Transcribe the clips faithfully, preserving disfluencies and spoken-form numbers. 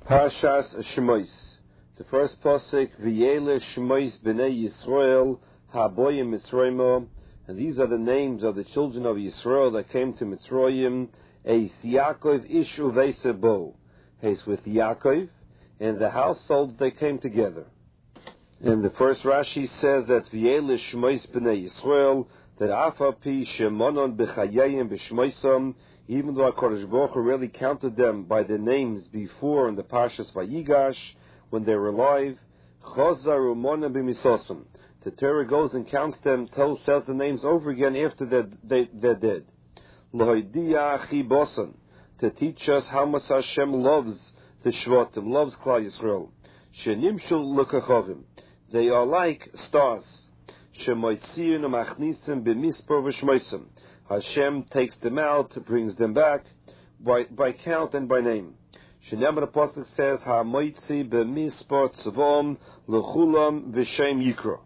Parshas Shemos. The first pasuk, V'yele Shemos b'nei Yisrael ha'boyim Mitzrayim, and these are the names of the children of Yisrael that came to Mitzrayim. Eis Yaakov ishu ve'sebo. Eis with Yaakov, and the household they came together. And the first Rashi says that V'yele Shemos b'nei Yisrael, that afa pi shemonon b'chayayim b'shmoisam, even though HaKadosh Baruch Hu really counted them by their names before in the Parshas Vayigash, when they were alive, Chazar umona b'misosam. The Torah goes and counts them, tells, tells the names over again after they're, they, they're dead. L'hoidiya achi bosan, to teach us how much Hashem loves the Shvatim, loves Klal Yisrael. Shenimshul l'kachovim. They are like stars. Shemoitziyin u'machnisim b'mispor v'shmoisam. Hashem takes them out, brings them back by by count and by name. Shnei the pasuk says, "Ha'moitzi b'mispor tzvom l'chulam v'shem yikra."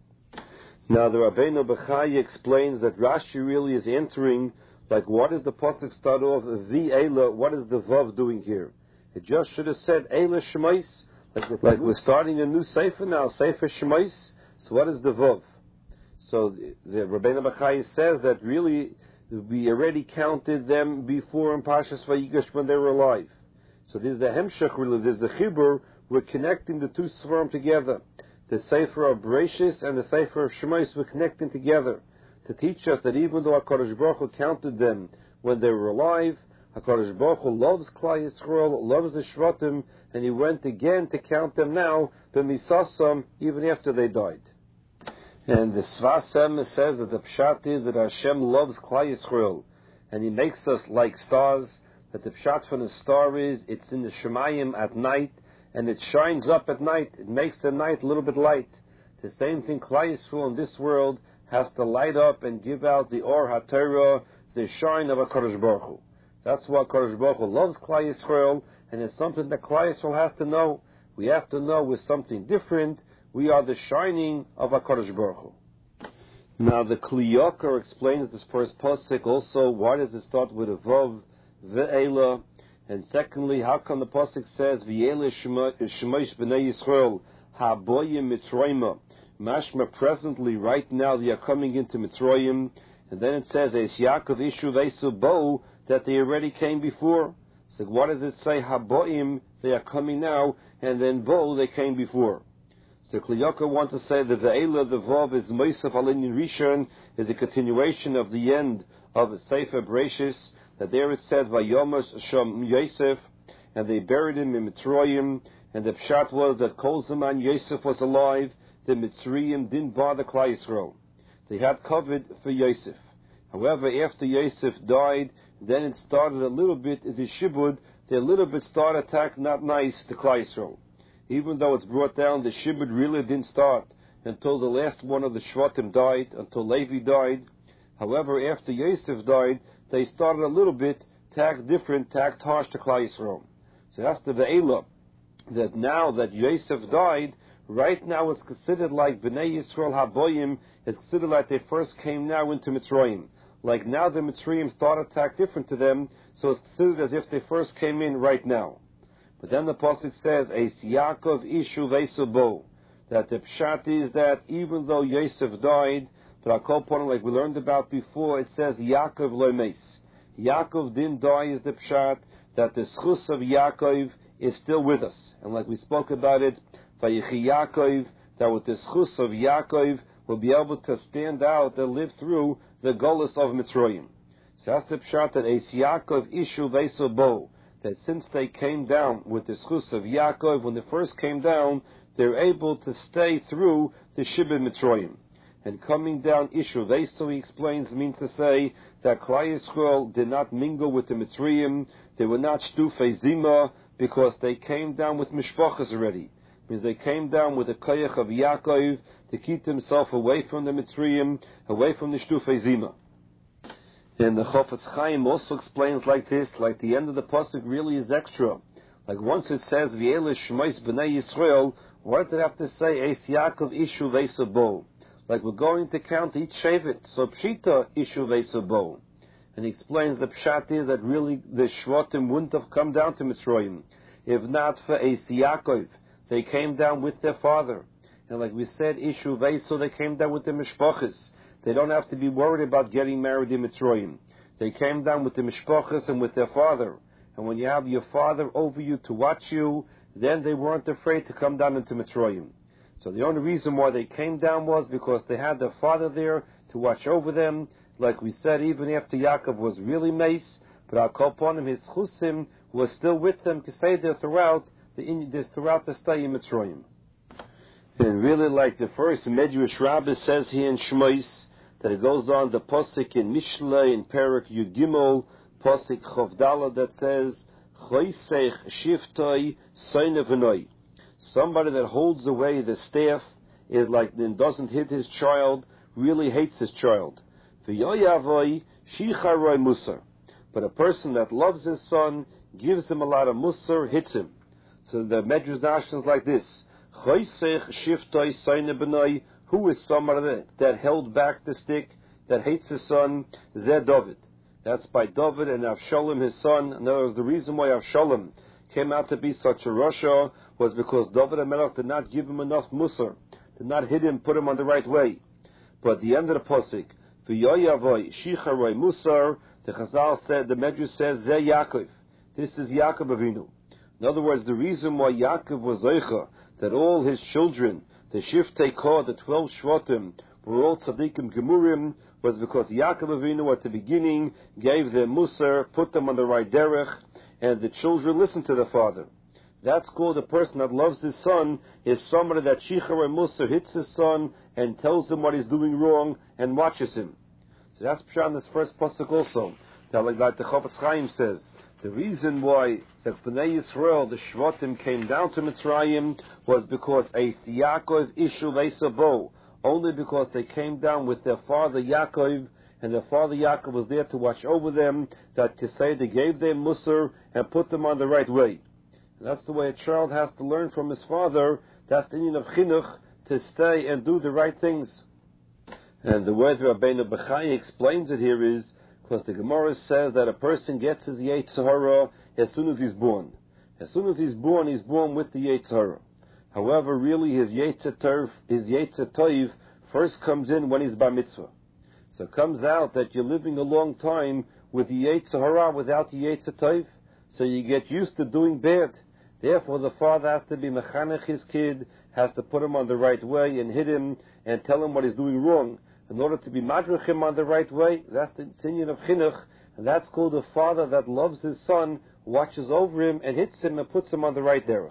Now the Rabbeinu Bechai explains that Rashi really is answering, like, what does the pasuk start off? The Eila, what is the Vav doing here? It just should have said Eila Shemais, like, like we're starting a new Sefer now, Sefer Shemais. So what is the Vav? So the, the Rabbeinu Bechai says that really we already counted them before in Parshas Vayigash when they were alive. So this is the Hemshech, really, this is the Chibur. We're connecting the two Sfarim together. The Sefer of Bereshis and the Sefer of Shemais, we're connecting together to teach us that even though HaKadosh Baruch Hu counted them when they were alive, HaKadosh Baruch Hu loves Klal Yisrael, loves the Shvatim, and He went again to count them now, b'misasam, even after they died. And the Svasem says that the Pshat is that Hashem loves Klal Yisrael, and He makes us like stars. That the Pshat from the star is, it's in the Shemayim at night, and it shines up at night. It makes the night a little bit light. The same thing Klal Yisrael in this world has to light up and give out the Or HaTorah, the shine of HaKadosh Baruch Hu. That's why HaKadosh Baruch Hu loves Klal Yisrael, and it's something that Klal Yisrael has to know. We have to know with something different. We are the shining of HaKadosh Baruch Hu. Now the Kli Yakar explains this first pasuk also. Why does it start with a Vav, Ve'ela? And secondly, how come the pasuk says V'yele Shemais b'nei Yisrael ha'boyim Mitzrayim? Mashma, presently, right now, they are coming into Mitzrayim. And then it says Eis Yaakov ishu v'esu bo, that they already came before. So what does it say? Ha'boyim, they are coming now, and then bo, they came before. So Kli Yakar wants to say that the Eila, the Vav, is Moisef Alin Rishon, is a continuation of the end of the Sefer Bereshis, that there it said, Vayomas Sham Yosef, and they buried him in Mitzrayim, and the Pshat was that Kol Zaman Yosef was alive, the Mitzrayim didn't bother Klal Yisrael. They had covered for Yosef. However, after Yosef died, then it started a little bit, the Shibud, they a little bit started attack not nice to Klal Yisrael. Even though it's brought down, the Shibud really didn't start until the last one of the Shvatim died, until Levi died. However, after Yosef died, they started a little bit, tacked different, tacked harsh to Klal Yisrael. So that's the Ve'ela, that now that Yosef died, right now it's considered like B'nai Yisrael HaBoyim, it's considered like they first came now into Mitzrayim. Like now the Mitzrayim started attack different to them, so it's considered as if they first came in right now. But then the pasuk says, Eis Yaakov ishu v'esu bo, that the pshat is that even though Yosef died, but I'll call upon, like we learned about before, it says Yaakov lo meis. Yaakov didn't die is the pshat, that the schus of Yaakov is still with us. And like we spoke about it, Vayichi Yaakov, that with the schus of Yaakov, will be able to stand out and live through the golus of Mitzrayim. So that's the pshat, that Eis Yaakov ishu v'esu bo, that since they came down with the schus of Yaakov, when they first came down, they're able to stay through the Shibud Mitzrayim. And coming down Ishu Veisu, he explains, means to say that Klal Yisrael did not mingle with the Mitzrayim, they were not Shtufei Zima, because they came down with Mishpachas already. It means they came down with the Koyach of Yaakov to keep himself away from the Mitzrayim, away from the Shtufei Zima. And the Chofetz Chaim also explains like this, like the end of the pasuk really is extra. Like once it says V'yele Shemais b'nei Yisrael, what does it have to say Eis Yaakov ishu v'esu bo? Like we're going to count each Shevet, so Pshita ishu v'esu bo. And he explains the Pshat is that really the Shvatim wouldn't have come down to Mitzrayim If not for Eis Yaakov, they came down with their father. And like we said, Ishu Veiso, they came down with the Mishpachas. They don't have to be worried about getting married in Mitzrayim. They came down with the Mishpachas and with their father. And when you have your father over you to watch you, then they weren't afraid to come down into Mitzrayim. So the only reason why they came down was because they had their father there to watch over them. Like we said, even after Yaakov was really mace, but I'll call upon him, his chusim was still with them, to say there throughout the throughout the stay in Mitzrayim. And really, like the first Medrash Rabbah says here in Shmos, that it goes on the posik in Mishlei in Perek Yud Gimel, posik Chavdala, that says Choisech Shiftoi Soinevnoi. Somebody that holds away the staff is like and doesn't hit his child, really hates his child. V'yoyavoi Shicharoi Musar. But a person that loves his son, gives him a lot of musar, hits him. So the Medrash Nashon is like this: Choisech Shiftoi Soinevnoi. Who is somebody that, that held back the stick, that hates his son? Zeh David. That's by David and Avshalom, his son. In other words, the reason why Avshalom came out to be such a Rasha was because David HaMelech did not give him enough musar, did not hit him, put him on the right way. But at the end of the pasuk, V'yoyavoi Shicharoi Musar, the Chazal said, the Medrash says, Zeh Yaakov. This is Yaakov Avinu. In other words, the reason why Yaakov was Zeicha, that all his children, the Shiftei Kor, the twelve Shvatim, were all Tzadikim Gemurim, was because Yaakov Avinu at the beginning gave them Musar, put them on the right derech, and the children listened to the father. That's called a person that loves his son, is somebody that Shicharoi Musar hits his son and tells him what he's doing wrong and watches him. So that's Pshat in this first pasuk also. That like, like the Chofetz Chaim says, the reason why the Bnei Yisrael, the Shvatim, came down to Mitzrayim was because Eis Yaakov Ishu Leisabo, only because they came down with their father Yaakov, and their father Yaakov was there to watch over them, that to say they gave them Musar and put them on the right way. And that's the way a child has to learn from his father. That's the union of Chinuch, to stay and do the right things. And the way Rabbeinu Bechai explains it here is, because the Gemara says that a person gets his Yetzer Hara as soon as he's born. As soon as he's born, he's born with the Yetzer Hara. However, really his Yetzer Tov, his Yetzer Tov first comes in when he's Bar Mitzvah. So it comes out that you're living a long time with the Yetzer Hara without the Yetzer Tov, so you get used to doing bad. Therefore, the father has to be mechanech his kid, has to put him on the right way and hit him and tell him what he's doing wrong. In order to be madrich him on the right way, that's the inyan of chinuch, and that's called a father that loves his son, watches over him and hits him and puts him on the right derech.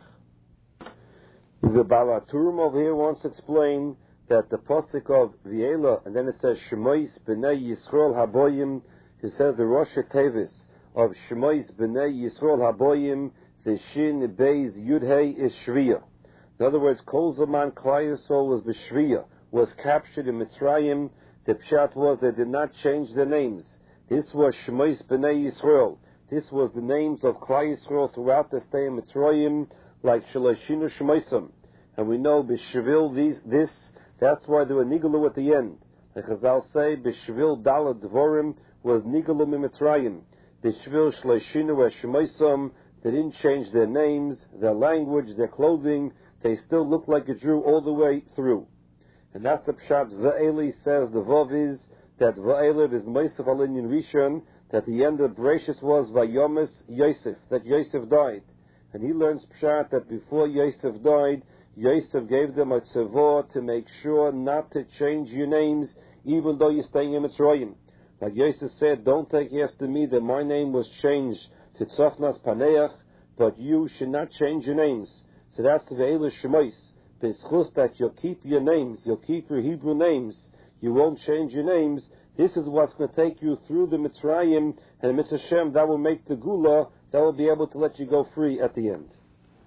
The Baal HaTurim over here wants to explain that the pasuk of V'yela, and then it says Shemois b'nei Yisrael haboyim. It says the Rosh Tevis of Shemois b'nei Yisrael haboyim, the Shin Beis Yudhei is Shviya. In other words, Kol Zaman Klal Yisrael was b'Shviya, was captured in Mitzrayim. The pshat was they did not change their names. This was Shemois b'nei Yisrael. This was the names of Klal Yisrael throughout the stay in Mitzrayim, like Shalashinu Shemoisam. And we know b'Shvil these this. That's why there were Nigalu at the end. Like Chazal say, b'Shvil Dalad Dvorim was Nigalu Mitzrayim. B'Shvil Shalashinu Shemoisam. They didn't change their names, their language, their clothing. They still looked like a Jew all the way through. And that's the pshat. V'eli says the Vav is that V'eli is Meisef Alin Rishon, that the end of Bereshis was Vayomes Yosef, that Yosef died. And he learns pshat that before Yosef died, Yosef gave them a tzavor to make sure not to change your names, even though you're staying in Mitzrayim. Like Yosef said, don't take after me that my name was changed to Tzofnas Paneach, but you should not change your names. So that's the Ve'elu Shemois. B'schus that you'll keep your names, you'll keep your Hebrew names, you won't change your names. This is what's going to take you through the Mitzrayim, and Mitzvah Shem, that will make the Gula, that will be able to let you go free at the end.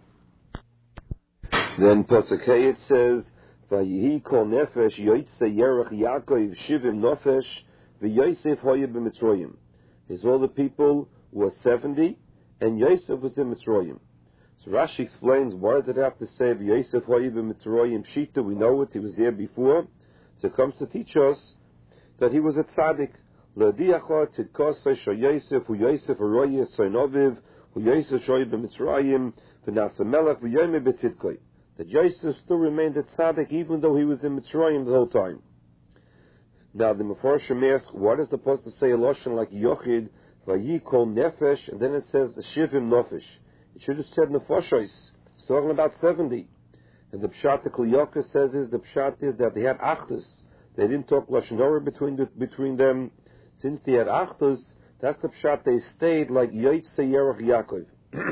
Then Pasuk Hey it says, Vayihi kol nefesh yoytze yerach Yaakov shivim nefesh v'Yosef hoye b'Mitzrayim. Is all the people were seventy, and Yosef was in Mitzrayim. So Rashi explains, why did it have to say v'Yosef hoye b'Mitzrayim shita? We know it, he was there before. So it comes to teach us that he was a tzaddik. L'diachot tzidkosei shel Yosef u'Yosef aroyeh soinoviv Yosef shoy b'Mitzrayim v'nasa melech v'yoyme b'tzidkoi. That Yosef still remained a tzaddik even though he was in Mitzrayim the whole time. Now the Mefarshim ask, what is the supposed to say a lashon like Yochid v'yikol nefesh, and then it says shivim nefesh? It should have said nefashos. It's talking about seventy. And the pshat the Kli Yakar says is the pshat is that they had achdus. They didn't talk lashon hara between the, between them. Since they had achdus, that's the pshat. They stayed like Yotzei Yerach Yaakov.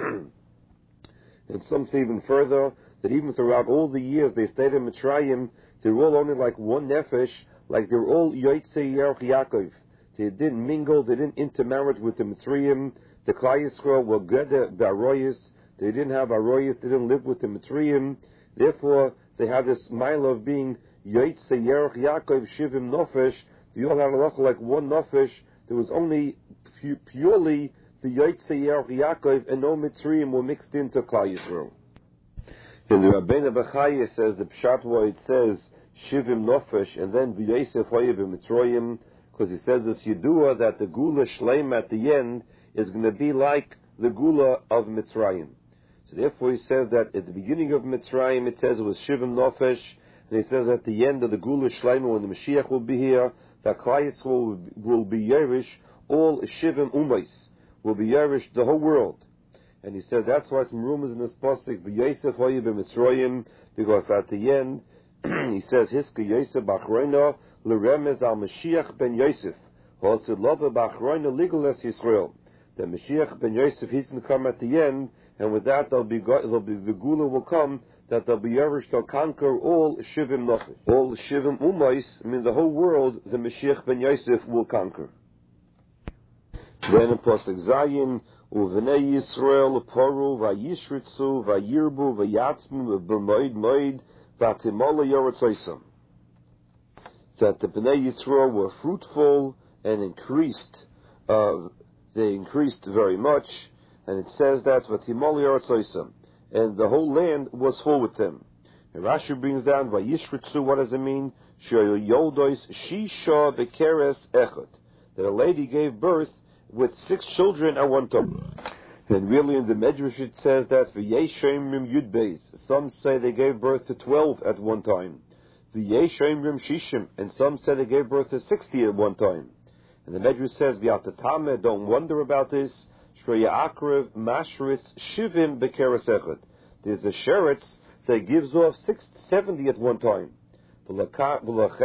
And some say even further that even throughout all the years they stayed in Mitzrayim, they were all only like one nefesh, like they were all Yotzei Yerach Yaakov. They didn't mingle, they didn't intermarry with the Mitzrayim. The Klal Yisrael were geder b'aroyos. They didn't have aroyos, they didn't live with the Mitzrayim. Therefore, they had this mile of being Yotzei Yerach Yaakov Shivim Nofesh. They all had a lot like one Nofesh. There was only pu- purely the Yotzei Yerach Yaakov, and no Mitzrayim were mixed into Klal Yisrael. And the Rabbeinu Bechaya says the pshat where it says Shivim Nofesh and then V'Yosef Hoye b'Mitzrayim, because he says this Yedua that the Gula Shleim at the end is going to be like the Gula of Mitzrayim. So therefore he says that at the beginning of Mitzrayim it says it was Shivim Nofesh, and he says at the end of the Gula Shleima when the Mashiach will be here, that Klal Yisrael will be Yerush, all Shivim Umais will be Yerush, the whole world. And he said that's why some rumors in this pasuk V'Yosef Hoye b'Mitzrayim, because at the end he says Hiska Yosef b'Achroina l'Remez al Mashiach ben Yosef Hosid Lova b'Achroina Ligal Es Yisrael. That Mashiach ben Yosef he's going to come at the end. And with that, there'll be, there'll be the Gula will come, that there'll be Yerush, they'll conquer all Shivim Nofesh. All Shivim Umais, I mean the whole world, the Mashiach ben Yosef will conquer. Then in Pasuk Zayin, Uvenei Yisrael, Poru, Vayishritzu, Vayirbu, Vayatzmu, B'moid Moid, Vatimola Yoretzoisam. That the Bnei Yisrael were fruitful and increased, uh, they increased very much. And it says that and the whole land was full with them. And Rashi brings down Vayishritzu. What does it mean? Shisha bekeres echad. That a lady gave birth with six children at one time. And really in the Medrash it says that V'yeshemrim yudbeis. Some say they gave birth to twelve at one time. V'yeshemrim shishim. And some say they gave birth to sixty at one time. And the Medrash says V'yatatame, don't wonder about this. There's a sheretz that gives off six, seventy at one time. Therefore,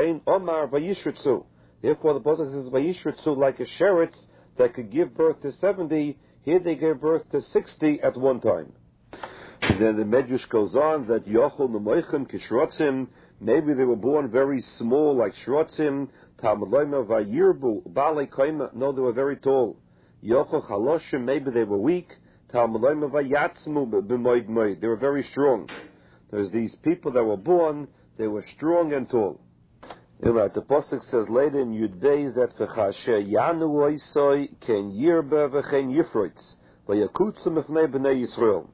the Pasuk says Vayishritzu, like a sheretz that could give birth to seventy. Here they gave birth to sixty at one time. And then the Medrash goes on that Yochel Nemoichem Kishrotzim. Maybe they were born very small, like Shrotzim. Talmud Loima Vayirbu Balei Kaima. No, they were very tall. Yochel Chaloshim, maybe they were weak. Talmud Loima Vayatzmu b'moid moid. They were very strong. There's these people that were born, they were strong and tall. Right, the Pasuk says later in Yud Beis that V'chasher Yanu Oisoi Ken Yirbe V'chen Yifroitz V'yakutzum Ifnei B'nei Yisrael.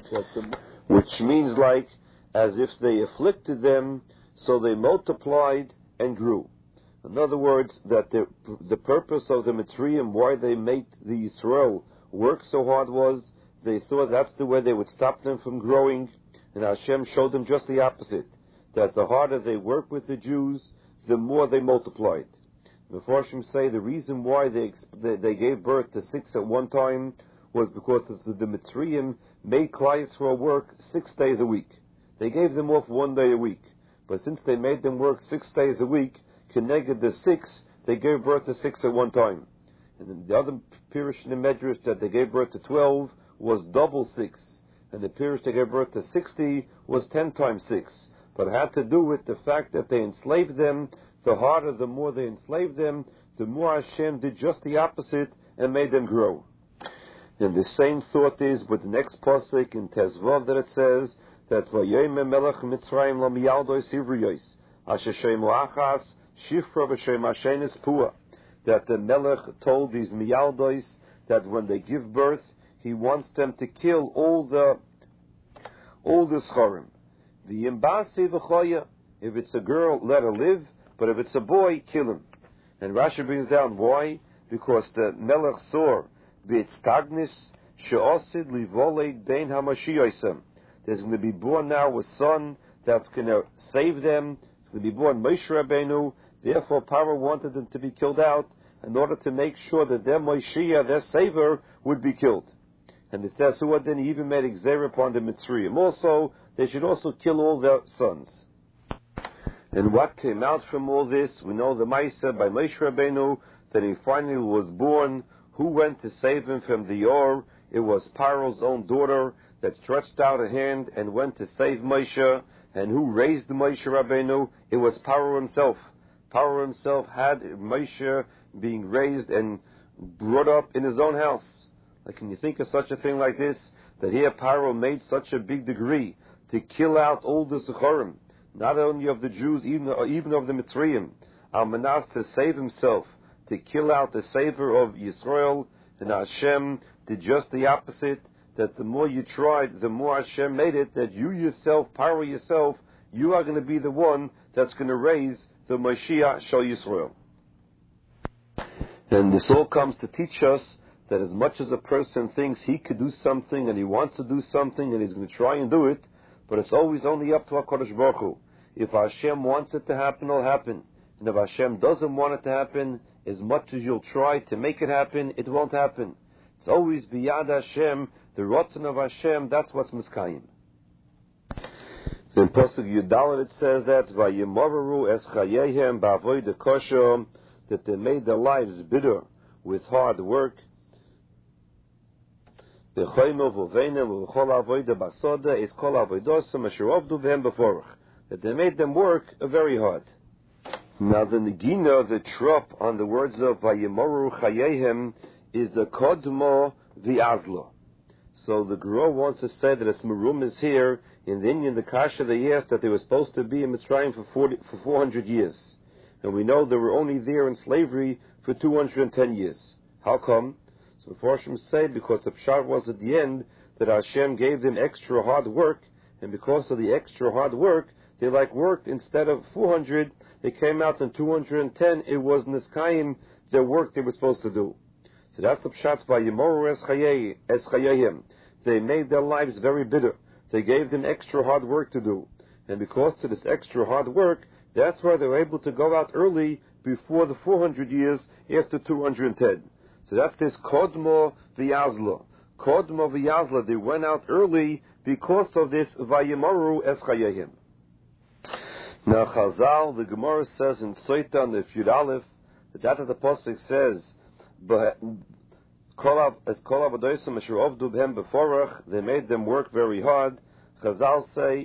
Which means like, as if they afflicted them, so they multiplied and grew. In other words, that the, the purpose of the Mitzrayim, why they made the Yisrael work so hard was, they thought that's the way they would stop them from growing, and Hashem showed them just the opposite, that the harder they worked with the Jews, the more they multiplied. The Mefarshim say the reason why they, they, they gave birth to six at one time was because the, the Mitzrayim made Klal Yisrael work six days a week. They gave them off one day a week. But since they made them work six days a week, connected the six, they gave birth to six at one time. And then the other Pirush in the Medrash that they gave birth to twelve was double six. And the Pirush they gave birth to sixty was ten times six. But it had to do with the fact that they enslaved them. The harder, the more they enslaved them, the more Hashem did just the opposite and made them grow. And the same thought is with the next pasuk in Tezvav that it says that Vayome Melech Mitzrayim Lo Miyaldo Sivriyos Asher Shemo Achas Shifra V'Shem Hashenis Pua, that the Melech told these Miyaldos that when they give birth, he wants them to kill all the all the Schorim. The Imbasi V'Choya, if it's a girl, let her live, but if it's a boy, kill him. And Rashi brings down why? Because the Melech saw B'Itztagnis she'osid livoled bein hamashiyoisem. There's going to be born now a son that's going to save them. It's going to be born Moshe Rabbeinu. Therefore, Paro wanted them to be killed out in order to make sure that their Moshiach, their savior, would be killed. And it says, who then he even made exer upon the Mitzrayim. Also, they should also kill all their sons. And what came out from all this? We know the Maisa by Moshe Rabbeinu, that he finally was born. Who went to save him from the Or? It was Paro's own daughter that stretched out a hand and went to save Moshe. And who raised Moshe Rabbeinu? It was Paro himself. Paro himself had Moshe being raised and brought up in his own house. Like, can you think of such a thing like this? That here Paro made such a big degree to kill out all the Sechorim, not only of the Jews, even, even of the Mitzrayim, Al-Manas to save himself, to kill out the savior of Yisrael, and Hashem did just the opposite, that the more you tried, the more Hashem made it, that you yourself, Paro yourself, you are going to be the one that's going to raise the Mashiach Shal Yisrael. And this all comes to teach us that as much as a person thinks he could do something and he wants to do something and he's going to try and do it, but it's always only up to HaKadosh Baruch Hu. If Hashem wants it to happen, it'll happen. And if Hashem doesn't want it to happen, as much as you'll try to make it happen, it won't happen. It's always biyad Hashem, the Ratzon of Hashem, that's what's miskayim. In Pasuk Yudalit it says that Vayemoraru es chayehem ba'avodah kosher, that they made their lives bitter with hard work. That they made them work very hard. Now the Negina, the trop on the words of Vayemoraru chayehem is the Kodmo v'Azlo. So the Guru wants to say that it's Merum is here. In the Indian, the Kasha, they asked that they were supposed to be in Mitzrayim for, forty, for four hundred years. And we know they were only there in slavery for two hundred ten years. How come? So the Farshim say because the Pshat was at the end that Hashem gave them extra hard work, and because of the extra hard work, they like worked instead of four hundred, they came out in two hundred ten, it was Niskayim, their work they were supposed to do. So that's the Pshat by Yemoru es Chayehim. They made their lives very bitter. They gave them extra hard work to do. And because of this extra hard work, that's why they were able to go out early before the four hundred years after two hundred ten. So that's this Kodmo v'Yazla. Kodmo v'Yazla, they went out early because of this Vayemoru es Chayehim. Now Chazal, the Gemara says in Soita on the Yud Aleph, that that the Pasuk says, they made them work very hard. Chazal say,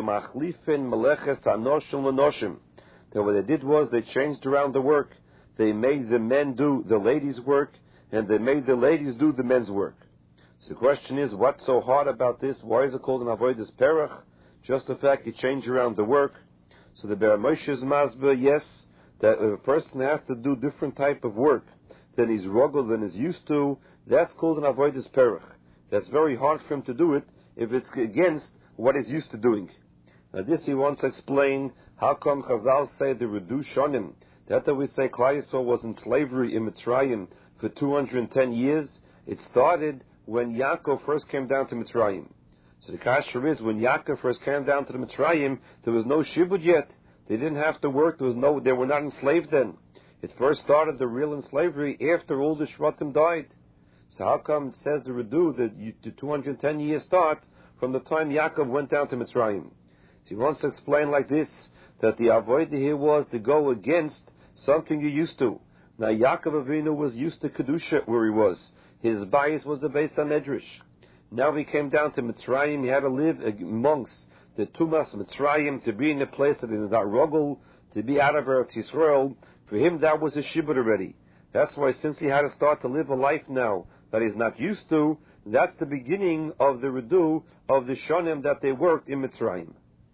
that what they did was they changed around the work. They made the men do the ladies' work, and they made the ladies do the men's work. So the question is, what's so hard about this? Why is it called an avodas perach? Just the fact you change around the work. So the Ber Moshe's masber, yes, that if a person has to do different type of work than he's rogel, than he's used to, that's called an avodas perach. That's very hard for him to do it if it's against what he's used to doing. Now this he wants to explain, how come Chazal say the Redu Shonim, that we say Klal Yisrael was in slavery in Mitzrayim for two hundred ten years. It started when Yaakov first came down to Mitzrayim. So the kasher is, when Yaakov first came down to the Mitzrayim, there was no shibud yet. They didn't have to work. There was no, they were not enslaved then. It first started the real slavery after all the Shvatim died. So how come it says the Redu that you, the two hundred ten years start from the time Yaakov went down to Mitzrayim? So he wants to explain like this, that the avodah here was to go against something you're used to. Now Yaakov Avinu was used to Kedusha where he was. His bias was the Beis HaMedrash. Now he came down to Mitzrayim, he had to live amongst the Tumas Mitzrayim, to be in a place that is not rogel, to be out of Eretz Yisrael. For him that was a shibud already. That's why since he had to start to live a life now that he's not used to, that's the beginning of the redu of the shonim that they worked in Mitzrayim.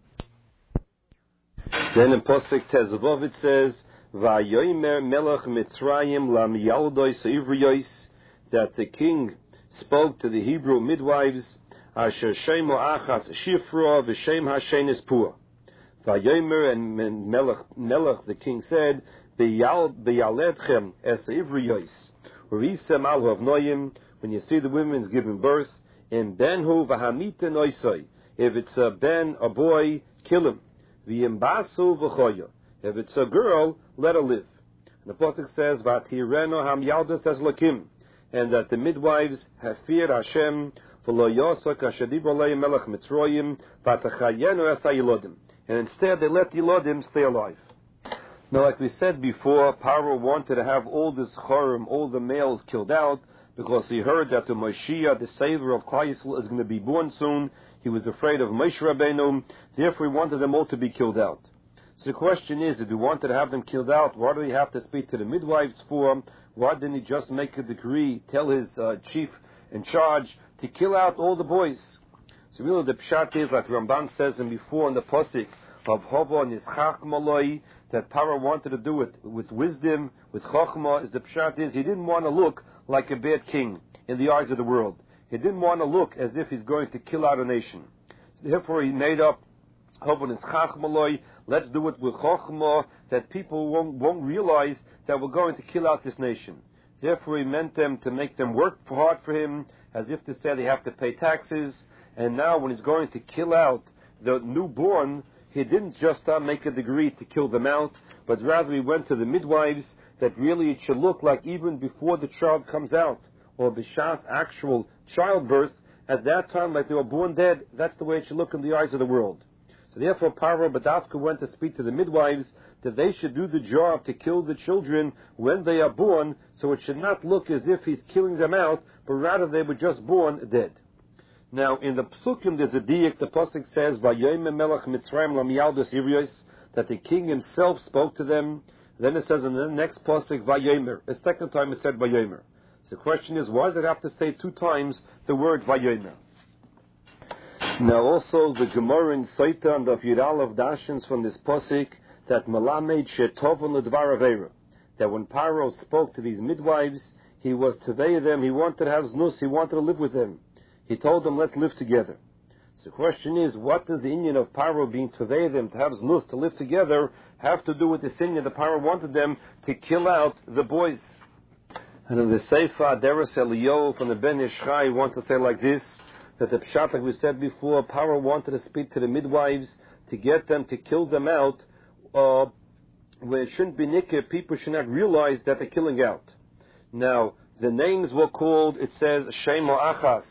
Then in Pasuk Tezavov it says, Vayomer melech Mitzrayim lam yaldois ivriyois, that the king spoke to the Hebrew midwives, Asher shemo achas shifra v'shem hashenis pur. Vayomer, and melech, melech the king said, Beyaledchem es ivriyois, urisem al havnoyim, when you see the women's giving birth. In benhu v'hamita noisai. If it's a ben, a boy, kill him. V'yimbasu v'choya. If it's a girl, let her live. And the pasuk says, "V'tireno ham yaldas es lakim," and that the midwives have feared Hashem. V'lo yosa kashadiv olei melech mitzroyim v'tachayenu es hayilodim. And instead, they let the yilodim stay alive. Now, like we said before, Paro wanted to have all this chorim, all the males killed out, because he heard that the Moshiach, the Savior of Klal Yisrael, is going to be born soon. He was afraid of Moshe Rabbeinu. Therefore, he wanted them all to be killed out. So the question is, if he wanted to have them killed out, why did he have to speak to the midwives for? Why didn't he just make a decree, tell his uh, chief in charge to kill out all the boys? So really the pshat is, like Ramban says and before in the posik of Hovo Nischach Maloi, that Paro wanted to do it with wisdom, with Chochmah, is the pshat is he didn't want to look like a bad king in the eyes of the world. He didn't want to look as if he's going to kill out a nation. So therefore he made up Hovo Nischach Maloi, let's do it with Chochmah, that people won't, won't realize that we're going to kill out this nation. Therefore he meant them to make them work hard for him, as if to say they have to pay taxes. And now when he's going to kill out the newborn, he didn't just uh, make a decree to kill them out, but rather he went to the midwives that really it should look like even before the child comes out, or Bishas actual childbirth, at that time like they were born dead. That's the way it should look in the eyes of the world. So therefore Paro Badavka went to speak to the midwives that they should do the job to kill the children when they are born, so it should not look as if he's killing them out, but rather they were just born dead. Now, in the Psukim, there's a diak, the Pasuk says, Vayoyme melech Mitzrayim lamiyaldas Iryos, that the king himself spoke to them. Then it says in the next Pasuk, Vayomer. The second time it said Vayomer. So the question is, why does it have to say two times the word Vayomer? Now, also, the Gemara in Saita and the Yiral of Dashins from this Pasuk, that Malamed shetovon ledvar avera, that when Paro spoke to these midwives, he was to them, he wanted to have znus, he wanted to live with them. He told them, let's live together. So the question is, what does the inyan of Paro being to them, to have znus, to live together, have to do with this inyan that Paro wanted them to kill out the boys? And in the Seifa, Deres Eliyahu from the Ben Ishchai wants to say like this, that the pshat, like we said before, Paro wanted to speak to the midwives to get them to kill them out, uh, where it shouldn't be nikah, people should not realize that they're killing out. Now, the names were called, it says, Shem Achas,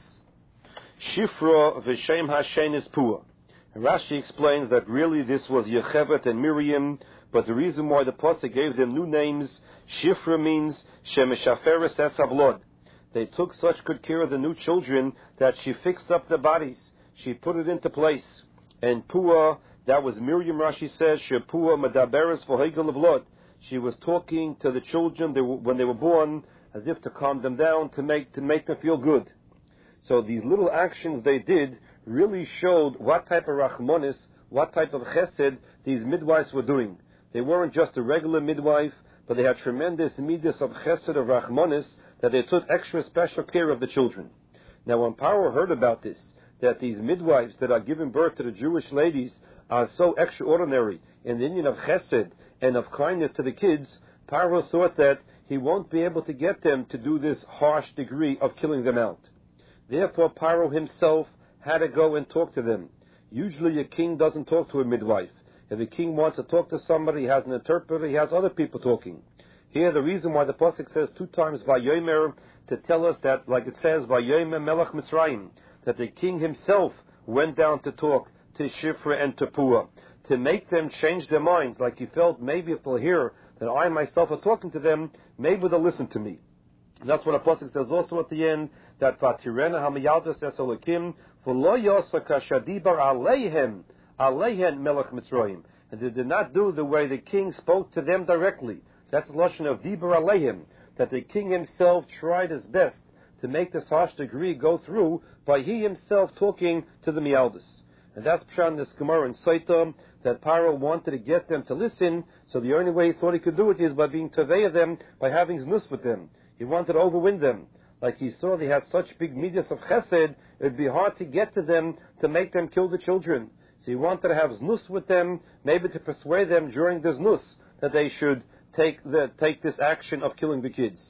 Shifra v'Shem Hashem is Pua. And Rashi explains that really this was Yechevet and Miriam, but the reason why the Pasuk gave them new names, Shifra means Shemeshaferes es Havlod. They took such good care of the new children that she fixed up their bodies. She put it into place. And Pua, that was Miriam, Rashi says, Shepua Medaberes v'Hegel Avlod. She was talking to the children they were, when they were born, as if to calm them down, to make to make them feel good. So these little actions they did really showed what type of rachmanis, what type of chesed these midwives were doing. They weren't just a regular midwife, but they had tremendous midas of chesed, of rachmanis, that they took extra special care of the children. Now when Paro heard about this, that these midwives that are giving birth to the Jewish ladies are so extraordinary in the inyan of chesed and of kindness to the kids, Paro thought that he won't be able to get them to do this harsh degree of killing them out. Therefore, Paro himself had to go and talk to them. Usually a king doesn't talk to a midwife. If a king wants to talk to somebody, he has an interpreter, he has other people talking. Here, the reason why the Pasuk says two times Vayomer, to tell us that, like it says, Vayomer melech Mitzrayim, that the king himself went down to talk to Shifra and to Pua, to make them change their minds, like he felt maybe if they'll hear that I myself are talking to them, maybe they'll listen to me. And that's what the Pasuk says also at the end, that Vatirena Hamayaldas Es Elokim, V'lo Yosa Kashadibar Aleihem, Aleihen Melech Mitzrayim. And they did not do the way the king spoke to them directly. That's the lashon of Dibar Aleihem, that the king himself tried his best to make this harsh decree go through by he himself talking to the Mialdas. And that's Pshan this Gemara in Saita, that Paro wanted to get them to listen, so the only way he thought he could do it is by being Tavei them, by having znus with them. He wanted to overwin them. Like he saw they had such big midas of chesed, it would be hard to get to them to make them kill the children. So he wanted to have znus with them, maybe to persuade them during the znus that they should take the take this action of killing the kids.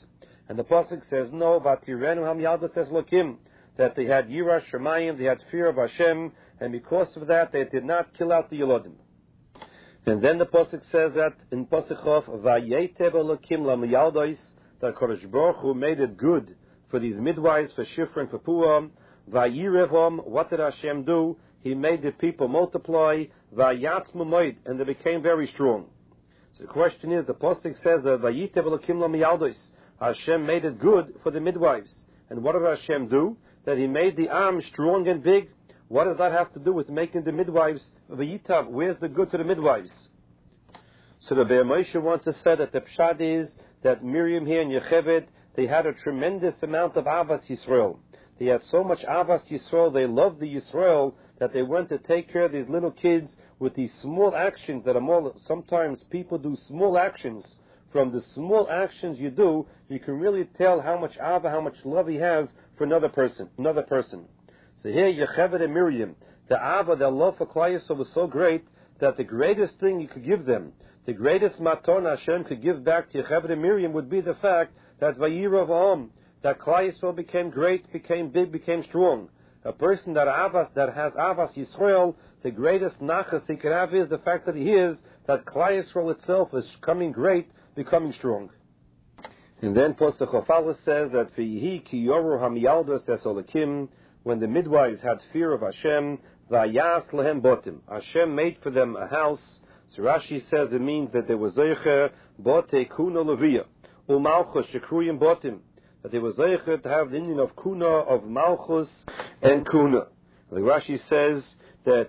And the pasuk says no, Vatirenu Hamiyaldos Elokim, that they had Yira Shemayim, they had fear of Hashem, and because of that they did not kill out the Yelodim. And then the pasuk says that in pasuk of Vayetev Elokim Lamiyaldos, that Kodesh Baruch Hu made it good for these midwives, for Shifra and for Puah. Vayirevom, what did Hashem do? He made the people multiply. Vayatzmu moed, and they became very strong. So the question is, the pasuk says that Vayitev Elokim Lamiyaldos, Hashem made it good for the midwives. And what did Hashem do? That He made the arm strong and big. What does that have to do with making the midwives Vayitav? Where's the good to the midwives? So the Be'er Moshe wants to say that the pshat is that Miriam here and Yocheved, they had a tremendous amount of Avas Yisrael. They had so much Avas Yisrael, they loved the Yisrael, that they went to take care of these little kids with these small actions that are more, sometimes people do small actions. From the small actions you do, you can really tell how much Ava, how much love he has for another person. Another person. So here, Yocheved and Miriam, the Ava, their love for Klal Yisrael was so great that the greatest thing you could give them, the greatest maton Hashem could give back to Yocheved and Miriam would be the fact that Vayirav Om, that Klal Yisrael became great, became big, became strong. A person that Avas, that has Avas Yisrael, the greatest nachas he could have is the fact that he hears that Klal Yisrael itself is coming great, becoming strong. And then Pasuk Chofalus says that V'yihi ki yoru hamiyaldos es olakim, when the midwives had fear of Hashem, vayas lehem botim, Hashem made for them a house. So Rashi says it means that there was zeicher bote kuna leviyah umalchus shekruyim botim, that there was zeicher to have the union of kuna, of malchus and kuna. Like Rashi says that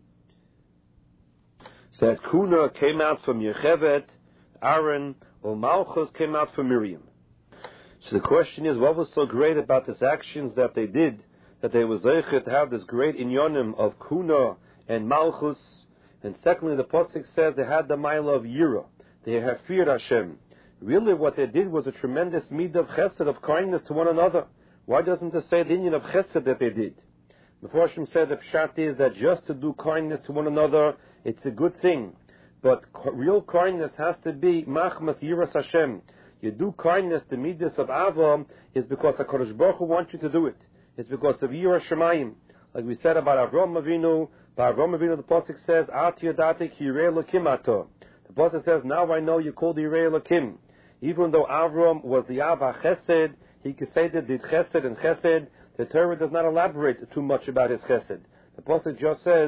that kuna came out from Yocheved, Aaron, or malchus came out from Miriam. So the question is, what was so great about these actions that they did, that they were zeicher to have this great inyonim of kuna and malchus? And secondly, the pasuk says they had the mile of yira, they have feared Hashem. Really, what they did was a tremendous midah of chesed, of kindness to one another. Why doesn't it say the inyan of chesed that they did? The Mephoshim said the pshat is that just to do kindness to one another, it's a good thing. But real kindness has to be machmas yiras Hashem. You do kindness, the midas of Avam, is because the Kodesh Baruch Hu wants you to do it. It's because of yiras Shemayim. Like we said about Avram Avinu, by Avram Avinu the pasuk says, At yodatik yirei Elokim ato. The pasuk says, now I know you called yirei Elokim. Even though Avram was the Ava Chesed, he could say that did Chesed and Chesed. The Torah does not elaborate too much about his Chesed. The pasuk just says,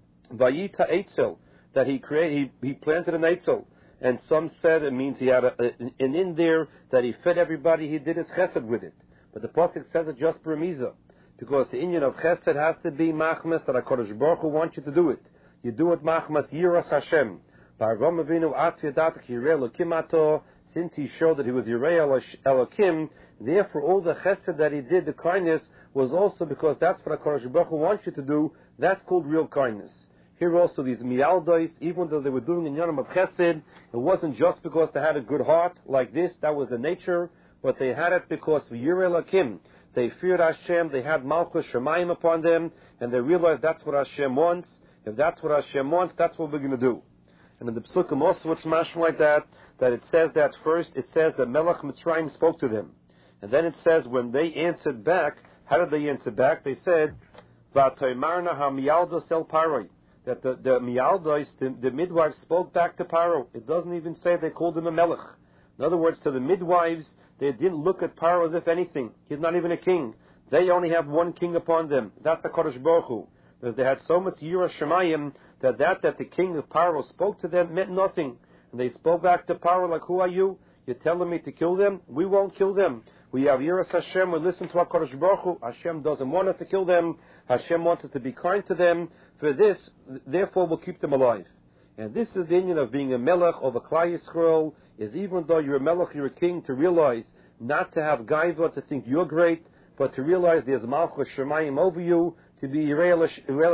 Vayita Eitzel, that he created, he, he planted an Eitzel. And some said it means he had a, a, an in there that he fed everybody, he did his Chesed with it. But the pasuk says it just for Miza, because the inyan of Chesed has to be machmas, that HaKadosh Baruch Hu wants you to do it. You do it machmas yiras Hashem. By Avram Avinu at yodatik yirei Elokim ato, since he showed that he was yirei Elokim, therefore all the Chesed that he did, the kindness, was also because that's what HaKadosh Baruch Hu wants you to do. That's called real kindness. Here also these miyaldos, even though they were doing in Yonam of Chesed, it wasn't just because they had a good heart like this, that was the nature, but they had it because of Yirei Elokim. They feared Hashem, they had Malchus Shemayim upon them, and they realized that's what Hashem wants. If that's what Hashem wants, that's what we're going to do. And in the Psukim also it's mashma like that, that it says that first, it says that Melech Mitzrayim spoke to them. And then it says when they answered back, how did they answer back? They said, V'atoimarna ha-miyaldos el paroi, that the, the miyaldos, the, the midwives spoke back to Paro. It doesn't even say they called him a melech. In other words, to the midwives, they didn't look at Paro as if anything. He's not even a king. They only have one king upon them. That's a Kodesh Baruch Hu. Because they had so much Yirah Shemayim that that that the king of Paro spoke to them meant nothing. And they spoke back to Paro like, who are you? You're telling me to kill them? We won't kill them. We have Yiras Hashem. We listen to our Kodesh Baruch Hu. Hashem doesn't want us to kill them. Hashem wants us to be kind to them. For this, therefore, we'll keep them alive. And this is the union of being a melech of a Klal Yisrael, is even though you're a melech, you're a king, to realize not to have gaiva, to think you're great, but to realize there's malchus shemayim over you, to be Yirei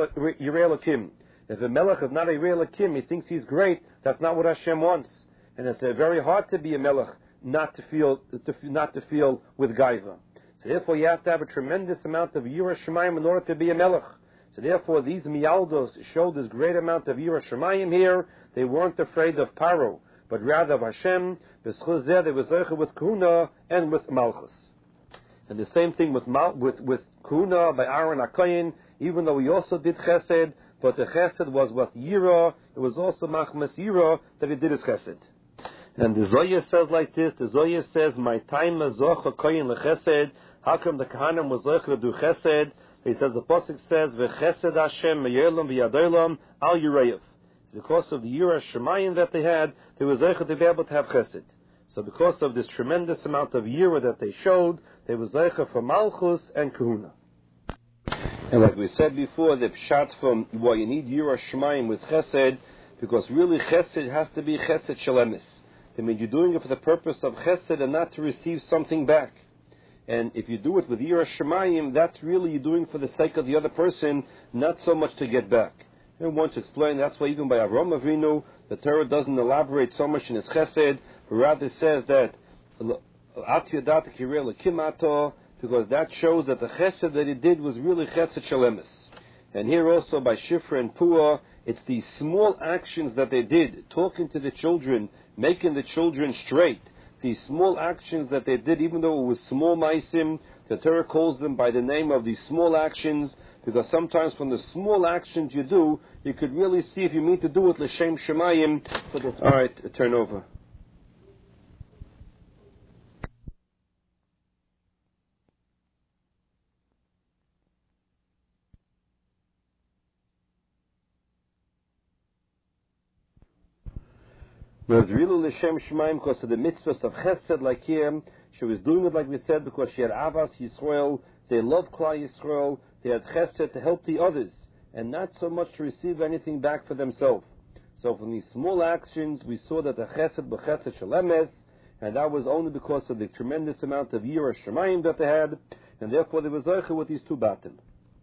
Elokim. If a melech is not a Yirei Elokim, he thinks he's great, that's not what Hashem wants. And it's uh, very hard to be a melech, not to feel, to, not to feel with gaiva. So therefore you have to have a tremendous amount of Yirah Shemayim in order to be a melech. So therefore these miyaldos showed this great amount of Yirah Shemayim here. They weren't afraid of Paro. but rather of Hashem. B'schus zeh they were zeicha with Kahuna and with Malchus. And the same thing with Mal- with with Kahuna by Aaron HaKohen, even though he also did Chesed, but the Chesed was with Yira, it was also Machmas Yira that he did his Chesed. And the Zoya says like this, the Zoya says, my time Zocha Koyin LeChesed, how come the Kahanim was Zocha to do Chesed? He says, the Pasuk says, V'chesed Hashem me'yelam v'yadolam al Yireyev. Because of the Yira Shemayim that they had, they were Zocha to be able to have Chesed. So because of this tremendous amount of Yira that they showed, they were Zocha for Malchus and Kahuna. And like we said before, the pshat from why you need Yira Shemayim with Chesed, because really Chesed has to be Chesed Shalemis. That means you're doing it for the purpose of Chesed and not to receive something back. And if you do it with Yira Shemayim, that's really you're doing for the sake of the other person, not so much to get back. And once explained, that's why even by Avraham Avinu, the Torah doesn't elaborate so much in its Chesed, but rather says that because that shows that the Chesed that he did was really Chesed Shalemis. And here also by Shifra and Puah, it's these small actions that they did, talking to the children, making the children straight. These small actions that they did, even though it was small maisim, the Torah calls them by the name of these small actions, because sometimes from the small actions you do, you could really see if you mean to do it l'shem shemayim. All right, turn over. But really l'shem shemayim because of the mitzvahs of Chesed, like here, she was doing it like we said because she had Avas Yisrael. They loved Klal Yisrael. They had Chesed to help the others, and not so much to receive anything back for themselves. So from these small actions, we saw that the Chesed b'Chesed Shalemes, and that was only because of the tremendous amount of Yira Shemayim that they had, and therefore they were Zoche with these two batim.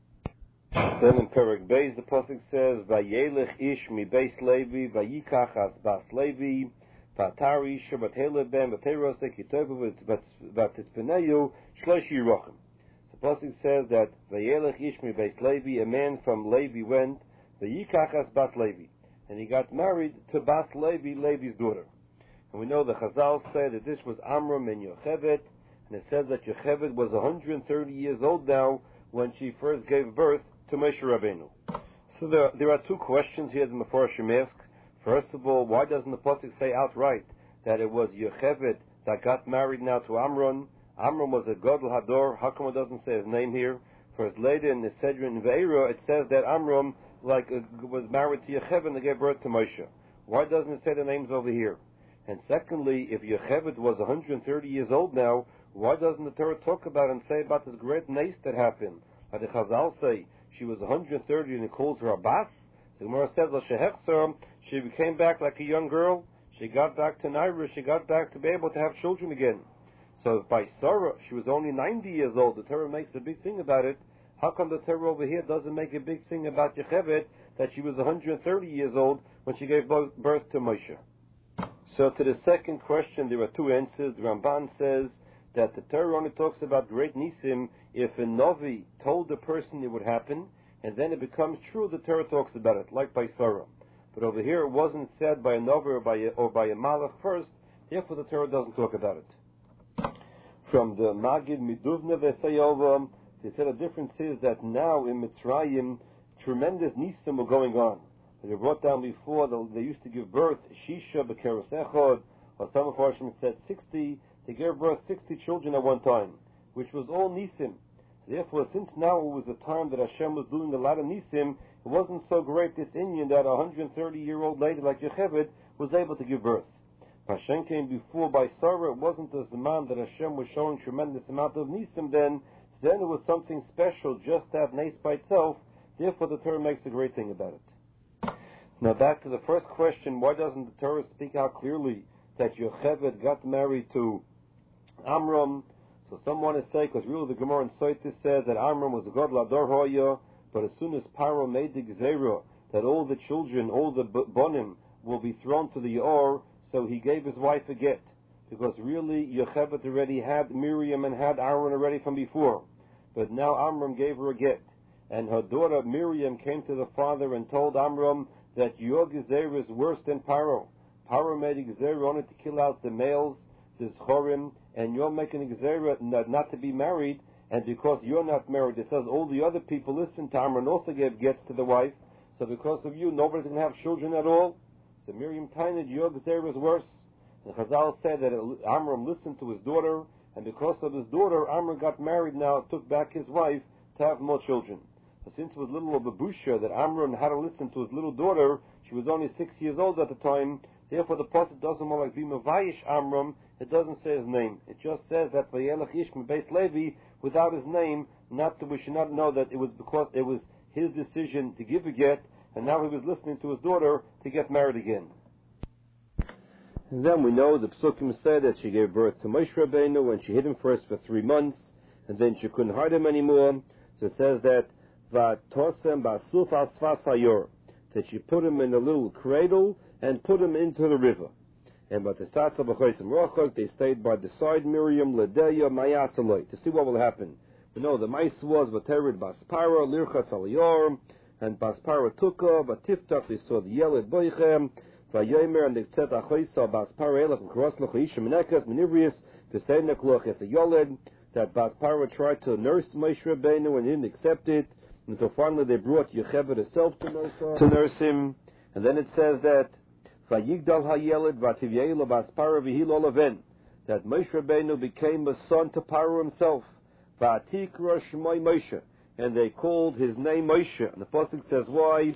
Then in Perek Beis, the pasuk says, "Vayelech ish mi beis Levi, vayikach as bas Levi, vatari shabat ben vaterosek yitovu vatitzpeneyu shlosh yirochem." The pasuk says that Vayelech ish mi beis Levi, a man from Levi went, vayikach as bas Levi, and he got married to Bas Levi, Levi's daughter. And we know the Chazal said that this was Amram and Yocheved, and it says that Yocheved was one hundred thirty years old now when she first gave birth to Moshe Rabbeinu. So there, there are two questions here that the Mefarshim ask. First of all, why doesn't the pasuk say outright that it was Yocheved that got married now to Amram? Amram was a Gadol Hador. How come it doesn't say his name here? First, later in the Sedrin Ve'era, it says that Amram like uh, was married to Yocheved and they gave birth to Moshe. Why doesn't it say the names over here? And secondly, if Yocheved was one hundred thirty years old now, why doesn't the Torah talk about and say about this great nace that happened? Like the Chazal say, she was one hundred thirty and he calls her a Bas. The Gemara says, L'shehechser, she became back like a young girl. She got back to Naira. She got back to be able to have children again. So by Sarah, she was only ninety years old. The Torah makes a big thing about it. How come the Torah over here doesn't make a big thing about Yocheved that she was one hundred thirty years old when she gave birth to Moshe? So to the second question, there are two answers. The Ramban says that the Torah only talks about great nisim if a Novi told the person it would happen, and then it becomes true, the Torah talks about it, like by Sarah. But over here it wasn't said by a Novi or by a, or by a Malach first, therefore the Torah doesn't talk about it. From the Magid Miduvna V'Sayova, they said a difference is that now in Mitzrayim, tremendous nisim were going on. They brought down before, they used to give birth, Shisha B'Keros Echod, or some of Harshim said sixty, they gave birth sixty children at one time, which was all nisim. Therefore, since now it was a time that Hashem was doing a lot of nisim, it wasn't so great this Indian that a one hundred thirty year old lady like Yocheved was able to give birth. Hashem came before by Sarah, it wasn't the Zaman that Hashem was showing tremendous amount of nisim then, so then it was something special just to have nace by itself, therefore the Torah makes a great thing about it. Now back to the first question, why doesn't the Torah speak out clearly that Yocheved got married to Amram? So some want to say, because really the Gemara in Soitis says that Amram was a Gadol Hador Hoya, but as soon as Paro made the Gzera, that all the children, all the Bonim, will be thrown to the Or, so he gave his wife a get. Because really Yocheved already had Miriam and had Aaron already from before. But now Amram gave her a get. And her daughter Miriam came to the father and told Amram that your Gezer is worse than Paro. Paro made a gzera on it to kill out the males, the Zchorim, and you're making a gzera not, not to be married, and because you're not married, it says all the other people listen to Amram and also gave gets to the wife, so because of you, nobody's going to have children at all. So Miriam Tainid, your gzera is worse. And Chazal said that Amram listened to his daughter, and because of his daughter, Amram got married now, took back his wife to have more children. But since it was little of a busha that Amram had to listen to his little daughter, she was only six years old at the time, therefore the pasuk doesn't more like be Mavayish Amram, it doesn't say his name. It just says that Vayelech Ish Beis Levi, without his name, not to, we should not know that it was because it was his decision to give a get, and now he was listening to his daughter to get married again. And then we know the Psukim said that she gave birth to Moshe Rabbeinu when she hid him first for three months, and then she couldn't hide him anymore. So it says that Vatosem Basuf Al Sfas Hayor, that she put him in a little cradle and put him into the river. And but the Statsa B'Chosim Rochok, they stayed by the side Miriam Ledeya Mayasaloi to see what will happen. We know the mice was Vaterid Baspara Lirchatz Al Yor, and Baspara took her, but Tiftach they saw the Yeled Boichem. Vayomer and the Tzet Achoisa Baspara Elach and Kross Lochishim Menekas Menivrius V'Sein Nekloch as a Yoled, that Baspara tried to nurse Moshe Rabbeinu and he didn't accept it, until finally they brought Yocheved herself to nurse, to nurse him. And then it says that Vayigdal HaYeled Vativyeilo Baspara V'Hil Olaven, that Moshe Rabbeinu became a son to Paro himself. Va'atikra Shmoi Moshe, and they called his name Moshe. And the pasuk says why?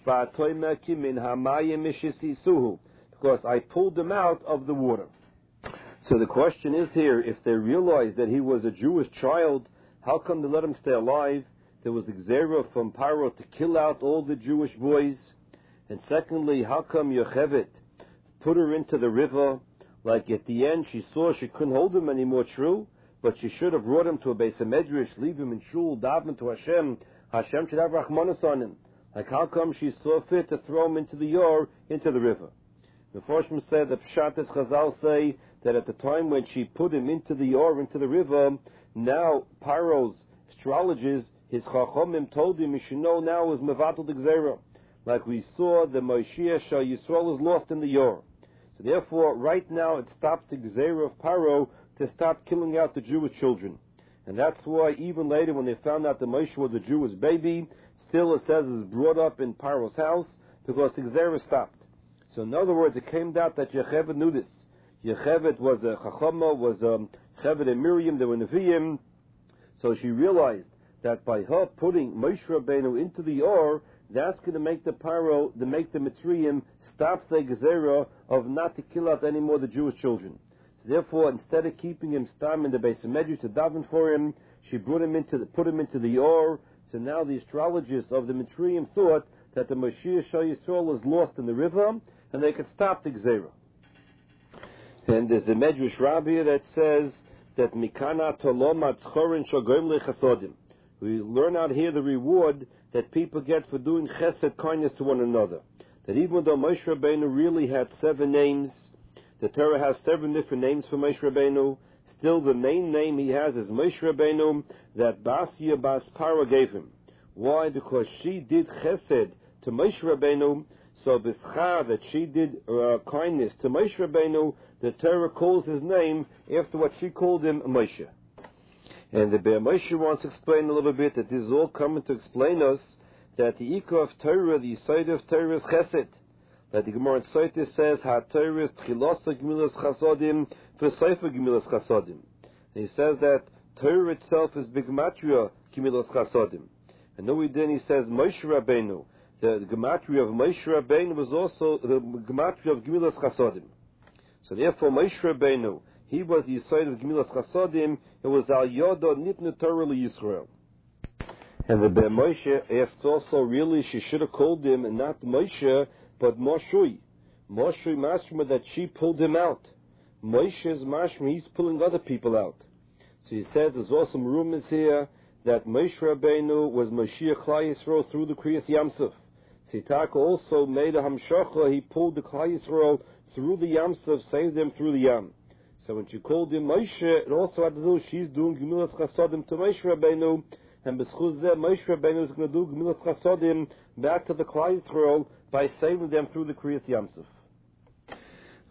Because I pulled them out of the water. So the question is here, if they realized that he was a Jewish child, how come they let him stay alive? There was the gzera from Paro to kill out all the Jewish boys. And secondly, how come Yocheved put her into the river? Like at the end she saw she couldn't hold him anymore, true, but she should have brought him to a Beis HaMedrash, leave him in shul, daven to Hashem. Hashem should have Rachmanus on him. Like how come she saw fit to throw him into the Yor, into the river? The Forshman said that Pshat as Chazal say that at the time when she put him into the Yor, into the river, now Paro's astrologers, his Chachomim told him, you should know now is Mevatel Gzera. Like we saw, the Moshiach Shal Yisrael is lost in the Yor. So therefore, right now it stopped the Gzera of Paro to stop killing out the Jewish children. And that's why even later when they found out the Moshe was a Jewish baby, still it says is brought up in Paro's house because the Gzera stopped. So in other words, it came out that Yocheved knew this. Yocheved was a Chachama, was a Yocheved and Miriam, they were Nevi'im. So she realized that by her putting Moshe Rabbeinu into the Or, that's going to make the Paro, to make the Mitzrayim stop the Gzera of not to kill out any more the Jewish children. So therefore, instead of keeping him stam in the Beis HaMedrash to daven for him, she brought him into the, put him into the Or. So now the astrologists of the Mitzrayim thought that the Mashiach Shal Yisrael was lost in the river, and they could stop the Gzera. And there's a Medrash Rabbi that says that Mikana Toloma Tzchorin Shogoim Lechasodim. We learn out here the reward that people get for doing chesed, kindness to one another. That even though Moshe Rabbeinu really had seven names, the Torah has seven different names for Moshe Rabbeinu, still the main name he has is Moshe Rabbeinu that Basia Bas Para gave him. Why? Because she did chesed to Moshe Rabbeinu, so B'schar that she did uh, kindness to Moshe Rabbeinu, the Torah calls his name after what she called him, Moshe. And the Be'er Moshe wants to explain a little bit that this is all coming to explain us that the Ikar of Torah, the side of Torah is chesed. That the Gemara in Sotah says, Ha-Torah is tchilasa gemilas chasodim v'seifa gemilas chasodim. And he says that Torah itself is b'gematria gemilas chasodim. And then then he says, Moshe Rabbeinu, the, the gematria of Moshe Rabbeinu was also the gematria of gemilas chasodim. So therefore, Moshe Rabbeinu, he was the side of gemilas chasodim. It was al yodo nitnu Torah Yisrael. And the Be'er Moshe asked also, really, she should have called him, and not Moshe, but Moshui. Moshui mashma that she pulled him out. Moshe's mashma, he's pulling other people out. So he says there's also rumors here that Moshe Rabbeinu was Mashiach Klal Yisrael through the Kriyas Yamsuf. Sitaka also made a Hamshacha, he pulled the Klal Yisrael through the Yamsuf, saved them through the Yam. So when she called him Moshe, it also had to do, she's doing Gemilas Chasodim to Moshe Rabbeinu, and B'schuz Zeh, Moshe Rabbeinu is going to do Gemilas Chasodim back to the Klal Yisrael by saving them through the Kriyas Yamsuf.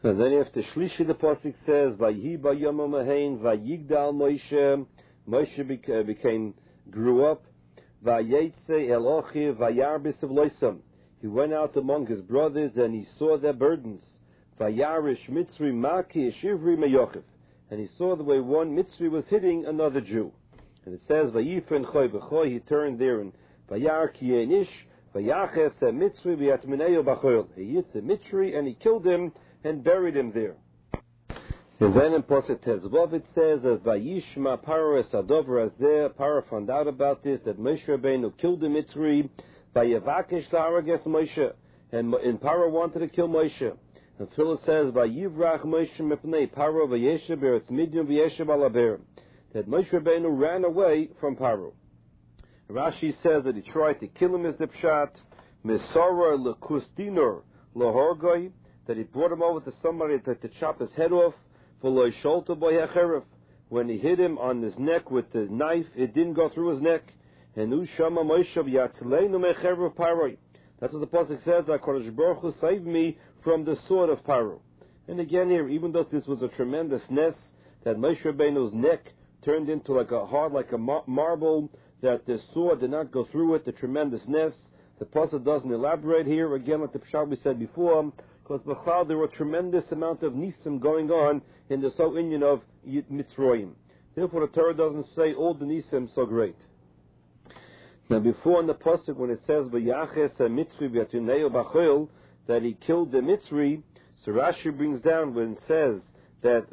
And then after Shlishi, the pasuk says, "Vayhi bayom ha'mein vayigdal Moshe." Moshe became, grew up. Vayetze el ochiv vayar b'sivloisam. He went out among his brothers and he saw their burdens. Vayarish Mitzri maki shivri meyochiv. And he saw the way one Mitzri was hitting another Jew. And it says, "Vayifen choy b'choy." He turned there and vayar kienish vayaches a Mitzri v'yatmineo b'choil. He hit the Mitzri and he killed him and buried him there. And then in Posek Tezvov it says that Vayishma Paro Esadover, as there, Paro found out about this, that Moshe Rabbeinu killed the Mitzri, Vayavakesh La'arages Moshe, and, and Paro wanted to kill Moshe. And Philip says, Vayivrach Moshe Mepnei Paro Vayeshe Beretz Midian Vayeshe Balaber, that Moshe Rabbeinu ran away from Paro. Rashi says that he tried to kill him as the Pshat, Mesora Lekustinor Lahorgoi, that he brought him over to somebody to, to chop his head off. When he hit him on his neck with the knife, it didn't go through his neck. That's what the pasuk says, HaKadosh Baruch Hu saved me from the sword of Paro. And again here, even though this was a tremendous ness, that Moshe Rabbeinu's neck turned into like a hard, like a mar- marble, that the sword did not go through it, the tremendous ness. The pasuk doesn't elaborate here, again like the Pshat we said before, because b'chal there were a tremendous amount of nisim going on in the so union of Mitzrayim. Therefore, the Torah doesn't say all the nisim so great. Now, before in the pasuk when it says v'yaches Mitzri v'yatuneo b'chol, that he killed the Mitzri, so Rashi brings down when it says that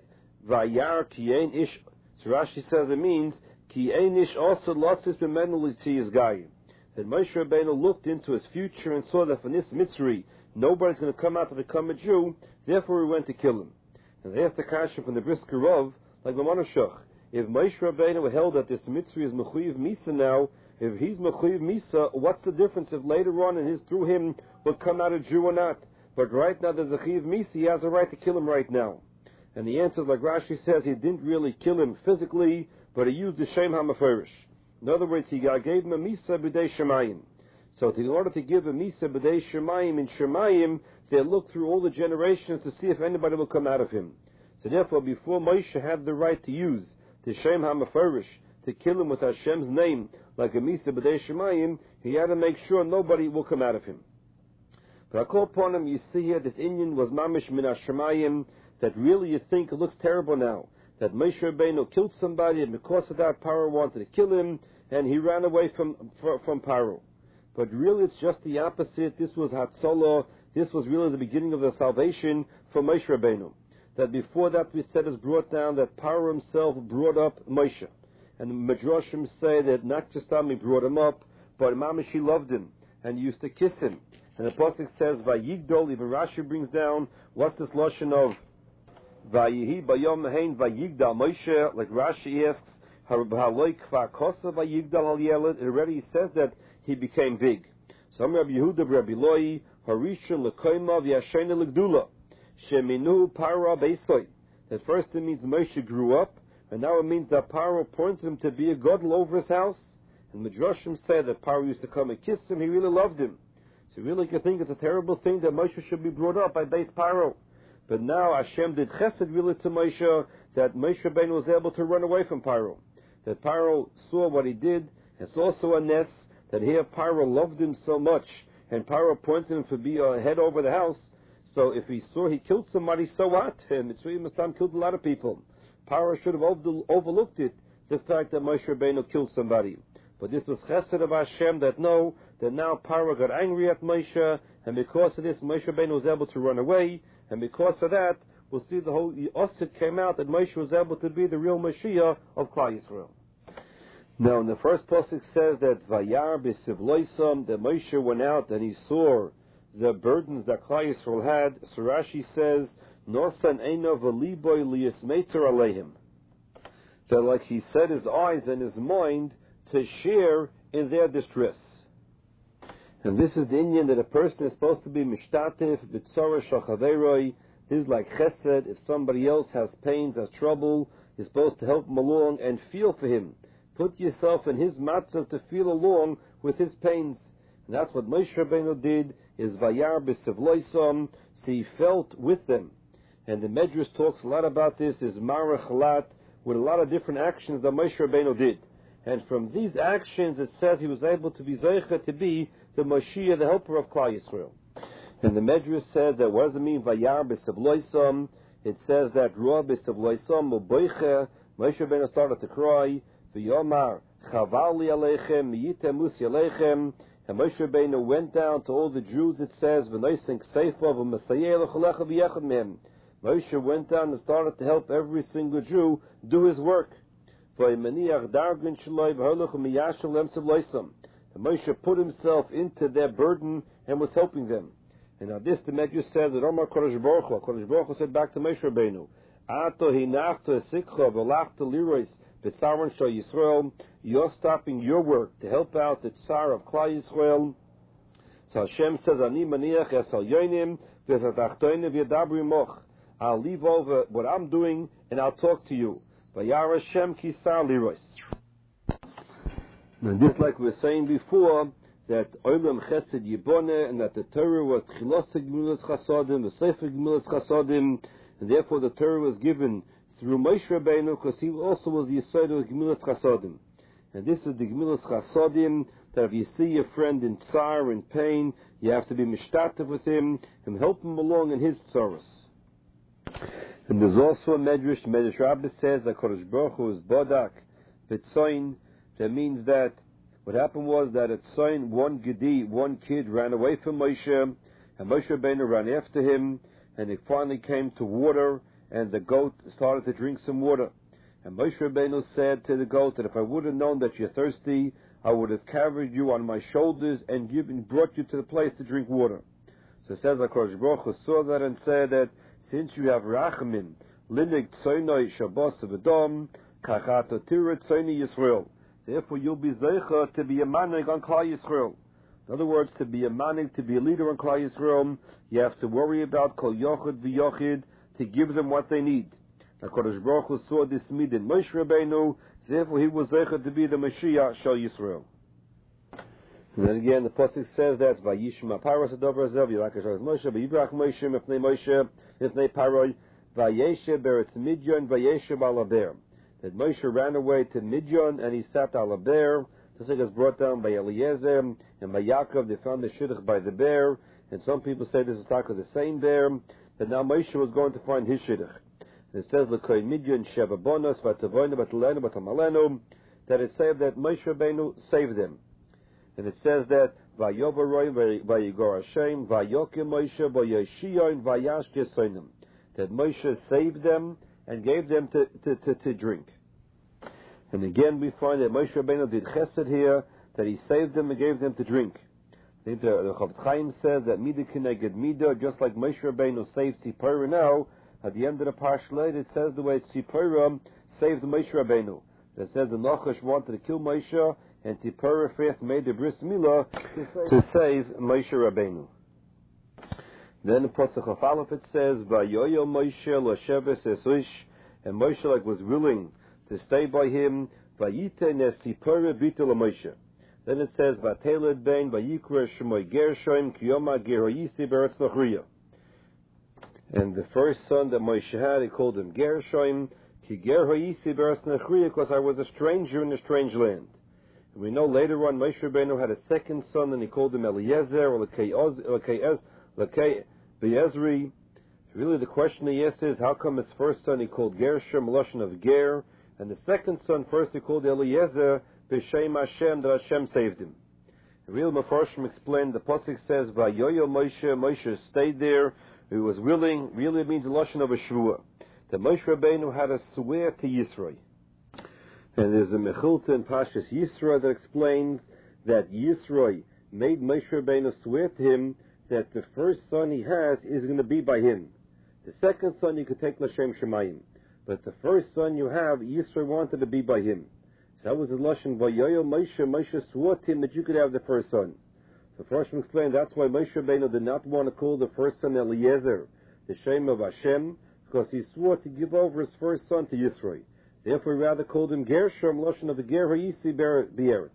v'yar ki ein ish. So Rashi says it means ki ein ish also losis b'menul tziyis gayim. That Moshe Rabbeinu looked into his future and saw that for this Mitzri nobody's going to come out to become a Jew, therefore he went to kill him. And they asked the question from the Brisker Rav, like the Manushach, if Moshe Rabbeinu held that this Mitzri is Mechuyev Misa now, if he's Mechuyev Misa, what's the difference if later on in his through him would come out a Jew or not? But right now there's a Chiyev Misa, he has a right to kill him right now. And the answer, like Rashi says, he didn't really kill him physically, but he used the Shem HaMeferish. In other words, he gave him a Misa b'dei Shemayim. So in order to give a Misa b'dei Shemayim in Shemayim, they look through all the generations to see if anybody will come out of him. So therefore, before Moshe had the right to use the Shem HaMeferish to kill him with Hashem's name, like a Misa b'dei Shemayim, he had to make sure nobody will come out of him. But I call upon him, you see here, this Indian was Mamish min Hashemayim, that really you think it looks terrible now, that Moshe Rabbeinu killed somebody, and because of that, Paro wanted to kill him, and he ran away from, from Paro. But really it's just the opposite. This was Hatzalah. This was really the beginning of the salvation for Moshe Rabbeinu. That before that we said is brought down that Paro himself brought up Moshe. And the Midrashim say that not just Ami brought him up, but Mamish he loved him and used to kiss him. And the pasuk says, Vayigdol, even Rashi brings down, what's this lashon of Vayihi bayom hein vayigdal Moshe, like Rashi asks, Haloik Kvakosa vayigdal al yeled, it already says that he became big. So Rabbi Yehuda Rabbi Loi, Harishon lekoima v'yashena legdula, sheminu Paro beisoy. That first it means Moshe grew up, and now it means that Paro appointed him to be a godel over his house. And Midrashim say that Paro used to come and kiss him, he really loved him. So really you think it's a terrible thing that Moshe should be brought up by base Paro. But now Hashem did chesed really to Moshe, that Moshe Rabbeinu was able to run away from Paro. That Paro saw what he did. It's also a ness that here Paro loved him so much, and Paro appointed him to be a head over the house. So if he saw he killed somebody, so what? And Mitzrayim Mustam killed a lot of people. Paro should have over- overlooked it, the fact that Moshe Rabbeinu killed somebody. But this was chesed of Hashem, that no, that now Paro got angry at Moshe, and because of this, Moshe Rabbeinu was able to run away, and because of that, we'll see the whole Osset came out that Moshe was able to be the real Mashiach of Klal Yisrael. Now, in the first pasuk says that Vayar b'sivloisam, that Moshe went out and he saw the burdens that Klal Yisrael had. So Rashi says, Norsan eino v'liboy liyismeter aleihim. That like he set his eyes and his mind to share in their distress. And this is the Indian that a person is supposed to be mishtatif b'tzorah shachaveroi. This is like chesed. If somebody else has pains, has trouble, you're supposed to help him along and feel for him. Put yourself in his matzav to feel along with his pains. And that's what Moshe Rabbeinu did, is Vayar b'sivloisam, so he felt with them. And the Medrash talks a lot about this, is Marach Lat, with a lot of different actions that Moshe Rabbeinu did. And from these actions, it says he was able to be Zeicha, to be the Moshiach, the helper of Klal Yisrael. And the Medrash says that, what does it mean, Vayar b'Savloisam? It says that, Ruah b'Savloisam, U'boiche, Moshe Rabbeinu started to cry, V'yomar, Chaval li aleichem, Miyite musi aleichem, and Moshe Rabbeinu went down to all the Jews, it says, V'noisink seifa, V'masayeh l'cholecha v'yechad mehem. Moshe went down and started to help every single Jew do his work. And Moshe put himself into their burden and was helping them. And now this, the Medrash says that Omar Kodesh Baruch Hu, Kodesh Baruch Hu said back to Moshe Rabbeinu, Ato hinachto esikcha v'lachto lirois b'tzaron shal Yisrael, you're stopping your work to help out the Tsar of Klal Yisrael. So Hashem says, Ani maniach es al yonim v'zatachtoinim v'yadabri moch. I'll leave over what I'm doing and I'll talk to you. Vayar Hashem kisar lirois. And this, like we were saying before, that Olam Chesed Yiboneh, and that the Torah was Tchilos Gemilas Chasodim, the Sefer Gemilas Chasodim, and therefore the Torah was given through Moshe Rabbeinu, because he also was the Yesod of Gemilas Chasodim. And this is the Gemilas Chasodim, that if you see your friend in tsar, in pain, you have to be mishtatev with him and help him along in his tzaros. And there's also a Medrash, Medrash Rabbah says that Kodesh Baruch Hu is Bodak, Vitzoin. That means that what happened was that at Tzoin, one Gedi, one kid ran away from Moshe, and Moshe Rabbeinu ran after him, and he finally came to water, and the goat started to drink some water. And Moshe Rabbeinu said to the goat that if I would have known that you're thirsty, I would have carried you on my shoulders and given, brought you to the place to drink water. So it says that Kodesh Baruch Hu saw that and said that since you have Rachamim, Linig Tzoinoi Shabbos V'Dom, Kachato Tira Tzoini Yisrael. Therefore, you'll be zeicha to be a manig on Klal Yisrael. In other words, to be a manig, to be a leader on Klal Yisrael, you have to worry about Kol Yochid V'Yochid, to give them what they need. Now, Kodesh Baruch Hu saw this mid in Moshe Rabbeinu, therefore he was zeicha to be the Mashiach Shal Yisrael. And then again, the pasuk says that Vayishma Paros Adover Zev Yilakash Moshe Vayibrach Moshe Mifnei Moshe Mifnei Paroi Vayeshe Beretz Midyon Vayeshe Balaber. That Moshe ran away to Midyon and he sat al a bear. This thing is brought down by Eliezer and by Yaakov. They found the shidduch by the bear, and some people say this is talk of the same bear. That now Moshe was going to find his shidduch. And it says L'koi Midyon Sheva Bonos Vatavoinu Batalenu Batamalenu, that it said that Moshe Rabbeinu saved them. And it says that Vayovaroi Vayigor Hashem Vayokim Moshe Vayoshiyon Vayash Gesoinim, that Moshe saved them and gave them to, to, to, to drink. And again we find that Moshe Rabbeinu did chesed here, that he saved them and gave them to drink. I think the, the Chofetz Chaim says that Midah Kineged Midah, just like Moshe Rabbeinu saved Tzipora now, at the end of the Parshat it says the way Tzipora saved Moshe Rabbeinu. It says the Nachash wanted to kill Moshe, and Tzipora first made the bris milah to save Moshe Rabbeinu. Then the Pasuk of Aleph it says, "Vayoyo Moshe l'sheves esush," and Moshe like was willing to stay by him. Vayiten es Tzipora bitul Moshe. Then it says, "Vateled ben vayikra shmoy Gershom kiyoma geroyisi beretz Nachriya." And the first son that Moshe had, he called him Gershom, ki geroyisi beretz Nachriya, because I was a stranger in a strange land. And we know later on Moshe Rabbeinu had a second son, and he called him Eliezer or Lekei Be'ezri. Really, the question he asks is, how come his first son he called Gershom, Lashon of Ger, and the second son first he called Eliezer, B'Shem Hashem, that Hashem saved him? The real Mefarshim explained, the pasuk says, Vayoyo Moshe, Moshe stayed there, he was willing, really it means the Lashon of a Shvuah. That Moshe Rabbeinu had a swear to Yisro. And there's a Mechilta in Pashas Yisro that explains that Yisro made Moshe Rabbeinu swear to him that the first son he has is going to be by him. The second son you could take L'Shem Shemayim. But the first son you have, Yisro wanted to be by him. So that was the Lashon, Vayoyo Moshe, Moshe swore to him that you could have the first son. The first one explained that's why Moshe Rabbeinu did not want to call the first son Eliezer, the Shem of Hashem, because he swore to give over his first son to Yisro. Therefore he rather called him Gershom, Lashon of the Ger Hayisi Be'eretz.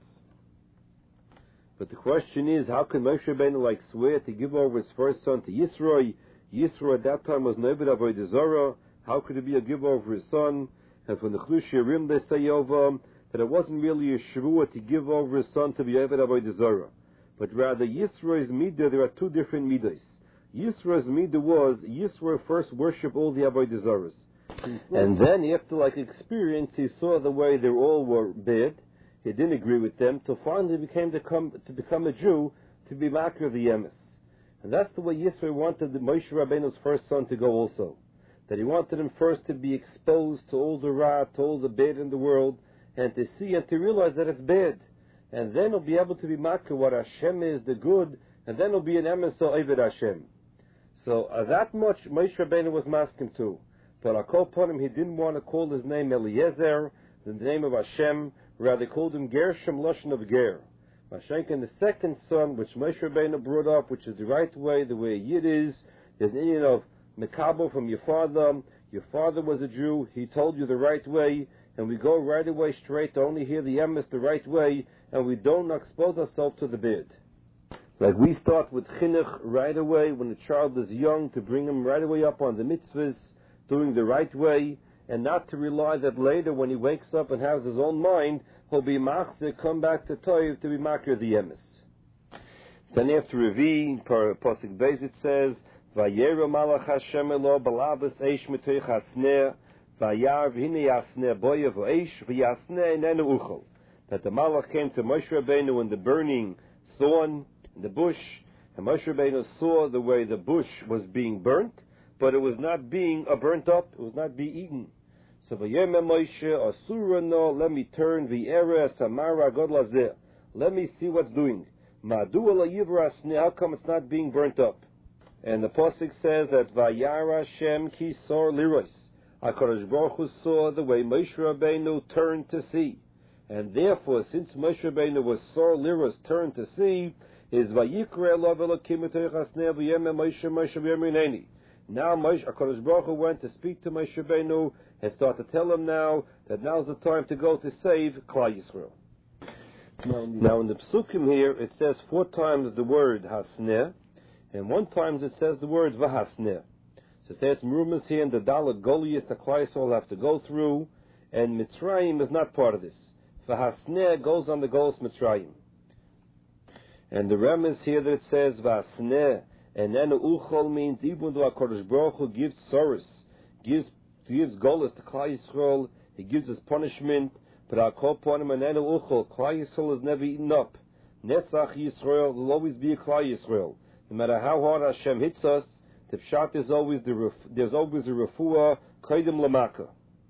But the question is, how can Moshe Rabbeinu like swear to give over his first son to Yisro? Yisro at that time was Neved Avodah Zarah. How could he be a giver over his son? And from the Chlush Yerim they say over that it wasn't really a Shavua to give over his son to be Eved Avodah Zarah, but rather Yisro's Midah, there are two different Midas. Yisro's Midah was, Yisro first worship all the Avodah Zarahs. And then after like experience, he saw the way they all were bad. He didn't agree with them, till finally became to, come, to become a Jew, to be Makar of the Yemes. And that's the way Yisro wanted the Moshe Rabbeinu's first son to go also. That he wanted him first to be exposed to all the Ra, to all the bad in the world, and to see and to realize that it's bad. And then he'll be able to be Makar what Hashem is, the good, and then he'll be an Emes or Eved Hashem. So uh, that much Moshe Rabbeinu was masking too. But I called upon him, he didn't want to call his name Eliezer, the name of Hashem, rather called him Gershom Lashon of Ger. Mashenk, and the second son, which Moshe Rabbeinu brought up, which is the right way, the way a Yid is, there's an Indian of Mekabo from your father. Your father was a Jew, he told you the right way, and we go right away straight to only hear the Emes the right way, and we don't expose ourselves to the bid. Like we start with Chinuch right away when the child is young, to bring him right away up on the mitzvahs, doing the right way, and not to rely that later when he wakes up and has his own mind, he'll be machzir, come back to Toiv to be makir the Emes. Then after Revi, Pasuk Beis, it says, Vayera malach Hashem elo balabas eish mitoich hasneh, vayar v'hine yasneh boya v'eish, v'yasneh enenu uchol. That the malach came to Moshe Rabbeinu in the burning thorn, in the bush, and Moshe Rabbeinu saw the way the bush was being burnt, but it was not being uh, burnt up, it was not being eaten. So Vayeme Moshe Asura no, let me turn the era Samara God Lazeh. Let me see what's doing. Madu ala Yivra Asne, how come it's not being burnt up? And the Pasuk says that Vayara Shem Ki Sor Liros. HaKadosh Baruch Hu saw the way Moshe Rabbeinu turned to see. And therefore, since Moshe Rabbeinu was Sor Liros, turned to see, is Vayikre Elav Elokim Etoich Asne Vayeme Moshe Moshe V'Yemrineni. Now Moshe, HaKadosh Baruch Hu went to speak to Moshe Rabbeinu and start to tell him now that now's the time to go to save Klal Yisrael. Now in the Psukim here, it says four times the word Hasneh, and one time it says the word Vahasneh. So it says rumors here in the Dalet Goliath the Klal Yisrael have to go through, and Mitzrayim is not part of this. Vahasneh goes on the Golos Mitzrayim. And the remez here that it says Vahasneh, and then Uchol means even though HaKadosh Baruch Hu gives sorrows, gives gives Golos to Klal Yisrael, he gives us punishment, but I'll call upon him and then Uchol, Klal Yisrael is never eaten up. Netzach Yisrael will always be a Klal Yisrael. No matter how hard Hashem hits us, the pshat is always the there's always a refuah kaidim lamaka.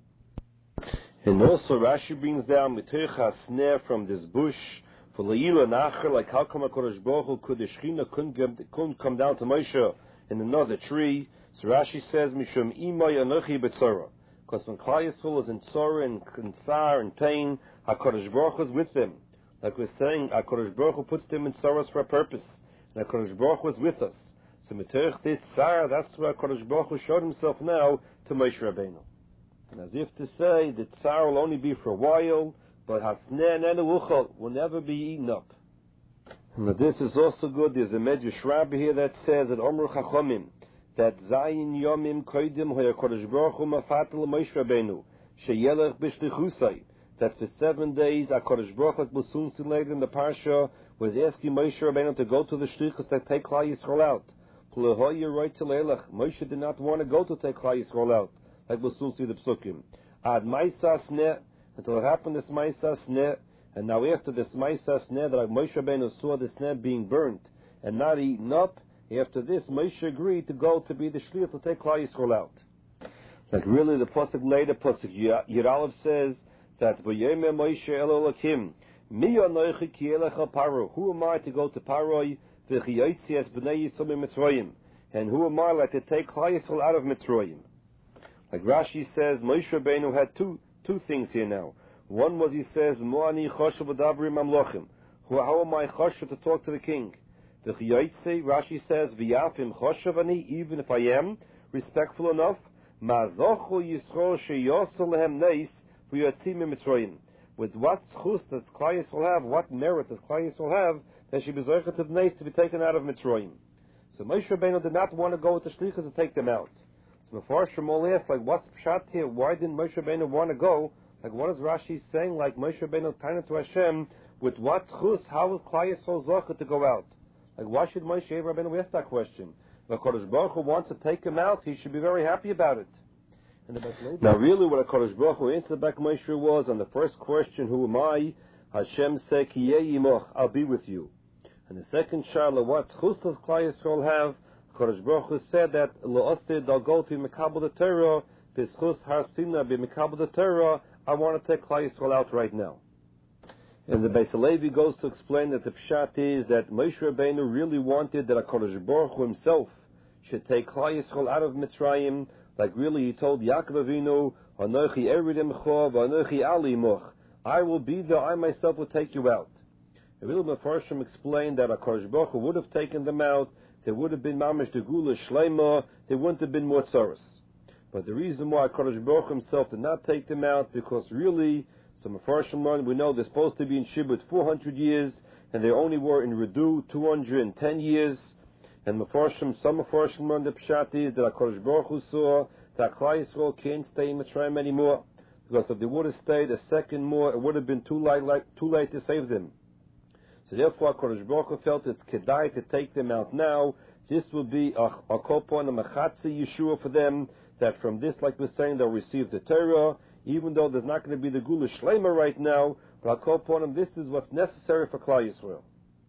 And also Rashi brings down mitoich hasneh from this bush for leila nacher, like how come HaKadosh Baruch Hu could the Shechina couldn't, couldn't come down to Moshe in another tree? So Rashi says mishum imay anochi betzora, because when Klal Yisrael is in tzora and in tsar and pain, HaKadosh Baruch Hu is with them. Like we're saying, HaKadosh Baruch Hu puts them in tzoros for a purpose, and HaKadosh Baruch Hu is with us. So mitoich this tsar, that's where HaKadosh Baruch Hu showed himself now to Moshe Rabbeinu. And as if to say, the tsar will only be for a while, but hasneh and uchol will never be eaten up. And this is also good. There's a Medrash Rabbi here that says that Omru Chachomim, that Zayin Yomim Koidim Hoya Kodesh Baruch Hu Mafatel Moshe Rabbeinu Sheyelech B'Shlichusay, that for seven days HaKadosh Baruch Hu, like we'll soon see later in the Parsha, was asking Moshe Rabbeinu to go to the Shlichus to take Klal Yisrael out. Moshe did not want to go to take Klal Yisrael out, like we'll soon see the Psukim. Ad Maisas Ne, until it happened this Maisas Ne, and now after this Maisas Ne, that Moshe Rabbeinu saw this Ne being burnt and not eaten up, after this Moshe agreed to go to be the Shliach to take Klal Yisrael out. Like really the Pasuk later, Pasuk Yiralev says that V'yemeh Moshe el Elokim, Mi anochi ki elech al Paro, who am I to go to Paroi, v'chiyotzi es b'nei Yisrael Mitzrayim, and who am I like to take Klal Yisrael out of Mitzrayim? Like Rashi says, Moshe Rabbeinu had two two things here now. One was, he says, Mo'ani choshev v'dabri mamlochim, how am I choshev to talk to the king? V'chiyotzi, Rashi says, V'yafim choshev ani, even if I am respectful enough, Ma'zochu Yisrael sheyosel lehem neis v'yotzim Mitzrayim. With what schus does Klal Yisrael have, what merit does Klal Yisrael have, that she be zoichet to the neis to be taken out of Mitzrayim? So So Moshe Rabbeinu did not want to go with the shlichus to take them out. So Mefarshim all asked, like, what's the pshat here? Why didn't Moshe Rabbeinu want to go? Like, what is Rashi saying? Like, Moshe Rabbeinu turned to Hashem, with what chus, how is Klal Yisrael zocheh to go out? Like, why should Moshe Rabbeinu ask that question? If HaKadosh Baruch Hu wants to take him out, he should be very happy about it. Now, really, what HaKadosh Baruch Hu answered back Moshe was, on the first question, who am I? Hashem said, Ki yeh imoch, I'll be with you. And the second shala, what chus does Klal Yisrael have? HaKadosh Baruch Hu said that, Lo'osid, I'll go to Mekabel the Torah, B'schus Har Sinai, B'Mekabel the Torah, I want to take Klal Yisrael out right now. And the Beis Halevi goes to explain that the pshat is that Moshe Rabbeinu really wanted that HaKadosh Baruch Hu himself should take Klal Yisrael out of Mitzrayim, like really he told Yaakov Avinu, Anochi Eridim Chov, Anochi Ali Moch, I will be there, I myself will take you out. The Vil Mefarshim explained that HaKadosh Baruch Hu would have taken them out, there would have been Mamish de Gula Shleima, there wouldn't have been more tzaros. But the reason why HaKadosh Baruch Hu himself did not take them out, because really, some Mefarshim learned, we know they're supposed to be in Shibud four hundred years, and they only were in Redu two hundred ten years. And Mefarshim, some Mefarshim learned the Pshat is that HaKadosh Baruch Hu saw that Klal Yisrael can't stay in Mitzrayim anymore, because if they would have stayed a second more, it would have been too late, like, too late to save them. So therefore, HaKadosh Baruch Hu felt it's kedai to take them out now. This will be a, a kopon, a machatzi Yeshua for them, that from this, like we're saying, they'll receive the Torah, even though there's not going to be the Gula Shlema right now, but I'll call upon him, this is what's necessary for Klal Yisrael.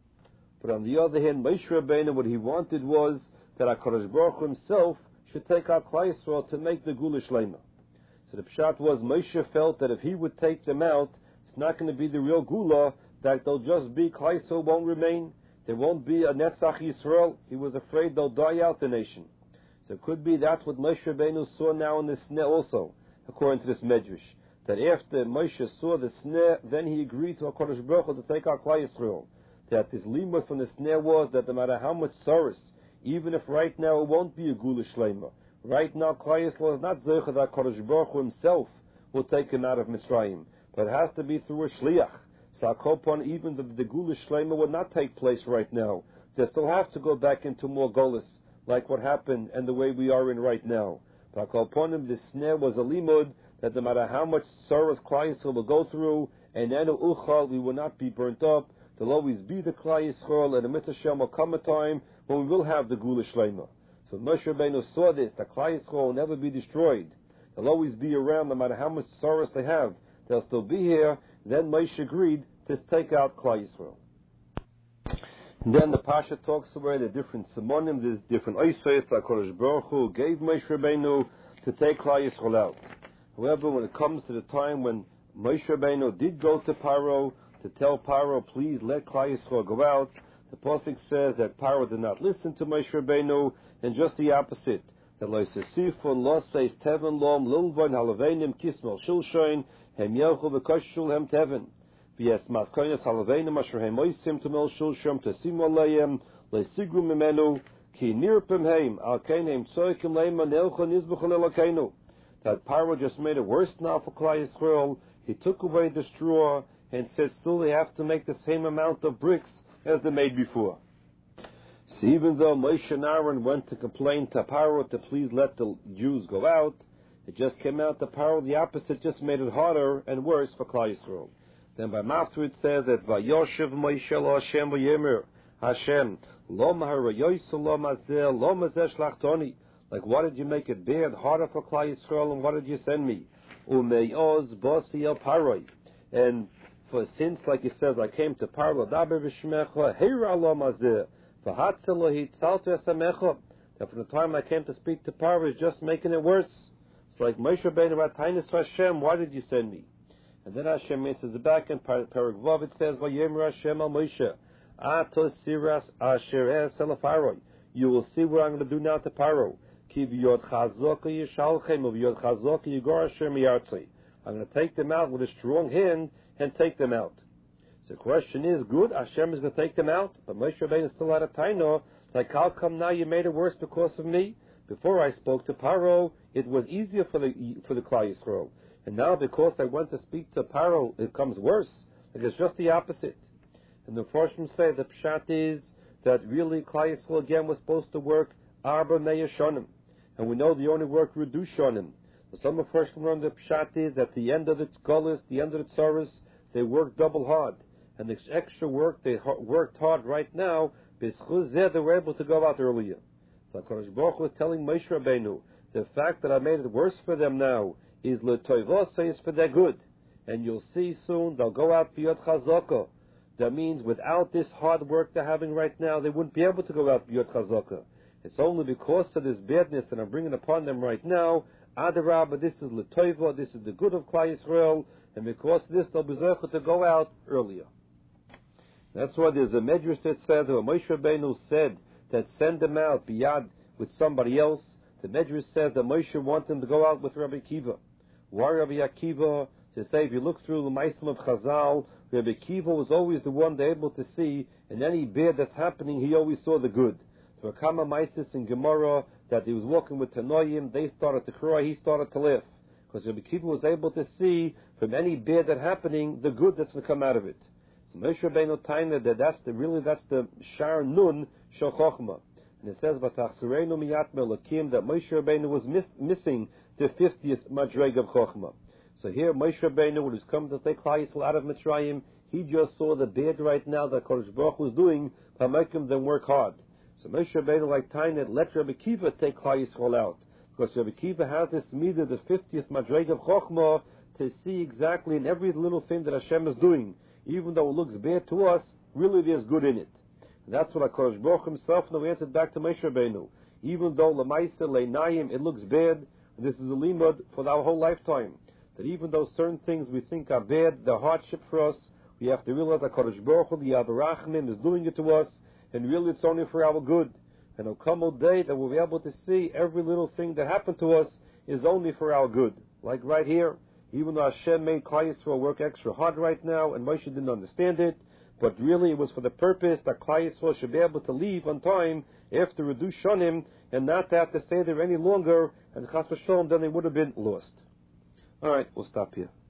But on the other hand, Moshe Rabbeinu, what he wanted was that HaKadosh Baruch Hu himself should take out Klal Yisrael to make the Gula Shlema. So the pshat was, Moshe felt that if he would take them out, it's not going to be the real Gula, that they'll just be, Klal Yisrael won't remain, there won't be a Netzach Yisrael. He was afraid they'll die out the nation. So it could be that's what Moshe Rabbeinu saw now in the sneh also, according to this medrash, that after Moshe saw the sneh, then he agreed to HaKadosh Baruch Hu to take out Klal Yisrael. That his limud from the sneh was that no matter how much sorrow, even if right now it won't be a Gula Shlema, right now Klal Yisrael is not Zocheh that HaKadosh Baruch Hu himself will take him out of Mitzrayim, but it has to be through a Shliach. So Akopon, even the, the Gula Shlema would not take place right now. They still have to go back into more Golis, like what happened and the way we are in right now. But upon him, the snare was a limud that no matter how much sorrows Klal Yisrael will go through, and then uchal, we will not be burnt up. There'll always be the Klal Yisrael, and the Mitzvah Shem will come a time when we will have the Gula Shlema. So Moshe Rabbeinu saw this, that Klal Yisrael will never be destroyed. They'll always be around no matter how much sorrows they have. They'll still be here. Then Moshe agreed to take out Klal Yisrael. And then the Pasha talks about the different simonim, the different oisayt that HaKadosh Baruch Hu gave Moshe Rabbeinu to take Klal Yisrael out. However, when it comes to the time when Moshe Rabbeinu did go to Paro to tell Paro, please let Klal Yisrael go out, the Pasuk says that Paro did not listen to Moshe Rabbeinu, and just the opposite. That lo yisifun lo says teven lom lulvain halavenim kismel shilshain hem yelchu v'koshul hem teven. V'yes maskoynes halavenim asher hem oisim temel shilsham tesimu alayim lesigru mimenu ki nirpim heim al kein heim tzoikim leima nelcha nizbuchel elokenu. That Paro just made it worse now for Klal Yisrael. He took away the straw and said still they have to make the same amount of bricks as they made before. So even though Moshe and Aaron went to complain to Paro to please let the Jews go out, it just came out that Paro, the opposite, just made it harder and worse for Klal Yisrael. Then by Mafter it says that Vayoshev Moshe lo Hashem v'yemer Hashem lo maharayoyso lo mazeh lo mazeh shlachtoni. Like, why did you make it bad, harder for Klal Yisrael, and what did you send me? Umeyoz bosi el Paroi. And for since, like he says, I came to Paro daber v'shmecha heira lo mazeh v'hatzelohit salto esamecha. That from the time I came to speak to Paro, is just making it worse. It's like Moshe Rabbeinu Ratainis Hashem, why did you send me? And then Hashem answers it back in Parak Vav. It says, "Vayemer Hashem al Moshe, atos siras asher es el Paro." You will see what I'm going to do now to Paro. Ki v'yod chazok yishalchem v'yod chazok yigor asher miyartzei. I'm going to take them out with a strong hand and take them out. So the question is, good, Hashem is going to take them out, but Moshe Rabbeinu still had a taino, like, how come now you made it worse because of me? Before I spoke to Paro, it was easier for the for the Klal Yisrael. And now because I went to speak to Paro, it comes worse. Like, it's just the opposite. And the Farshim say the pshat is that really Klal Yisrael again was supposed to work Arba Meya Shonim. And we know they only work Rudu Shonim. The some of first come around the Pshat is at the end of its Golis, the end of its Tzaras, they worked double hard. And the extra work they ha- worked hard right now, B'schuz Zeh, they were able to go out earlier. So HaKadosh Baruch Hu was telling Moshe Rabbeinu, the fact that I made it worse for them now is L'toivos, is for their good. And you'll see soon they'll go out b'yod chazaka. That means without this hard work they're having right now, they wouldn't be able to go out b'yod chazaka. It's only because of this badness that I'm bringing upon them right now. Adarabah, this is l'toiva, this is the good of Klal Yisrael, and because of this they'll be zeicha to go out earlier. That's why there's a medrash that said, or Moshe Rabbeinu said that send them out biyad with somebody else. The medrash says that Moshe wanted them to go out with Rabbi Akiva. Why Rabbi Akiva? To say, if you look through the Ma'asim of Chazal, Rabbi Akiva was always the one they're able to see, in any bad that's happening, he always saw the good. There were Kama Maisis in Gemara that he was walking with Tanoim, they started to cry, he started to laugh. Because Rabbi Akiva was able to see from any bad that's happening, the good that's going to come out of it. So Moshe Rabbeinu Taina, that that's the, really that's the Shar Nun Shel Chochmah. And it says, V'tachsereinu miyat me'Elokim, that Moshe Rabbeinu was miss, missing the fiftieth Madreg of Chochmah. So here, Moshe Rabbeinu, when he's come to take Klal Yisrael out of Mitzrayim, he just saw the bad right now that Kodesh Baruch was doing, to make him then work hard. So Moshe Rabbeinu, like Tainat, let Rabbi Akiva take Klal Yisrael out. Because Rabbi Akiva has this midah, the fiftieth Madreg of Chochmah, to see exactly in every little thing that Hashem is doing. Even though it looks bad to us, really there's good in it. And that's what HaKadosh Baruch himself now answered back to Moshe Rabbeinu. Even though L'maisa Le'nayim, it looks bad, this is a limud for our whole lifetime. That even though certain things we think are bad, they're hardship for us, we have to realize that HaKadosh Baruch Hu, the Avarachim, is doing it to us, and really it's only for our good. And there'll come a day that we'll be able to see every little thing that happened to us is only for our good. Like right here, even though Hashem made Klal Yisrael work extra hard right now, and Moshe didn't understand it, but really it was for the purpose that Klal Yisrael should be able to leave on time after Redu Shonim, and not to have to stay there any longer, and Chas v'Shalom, then they would have been lost. Alright, we'll stop here.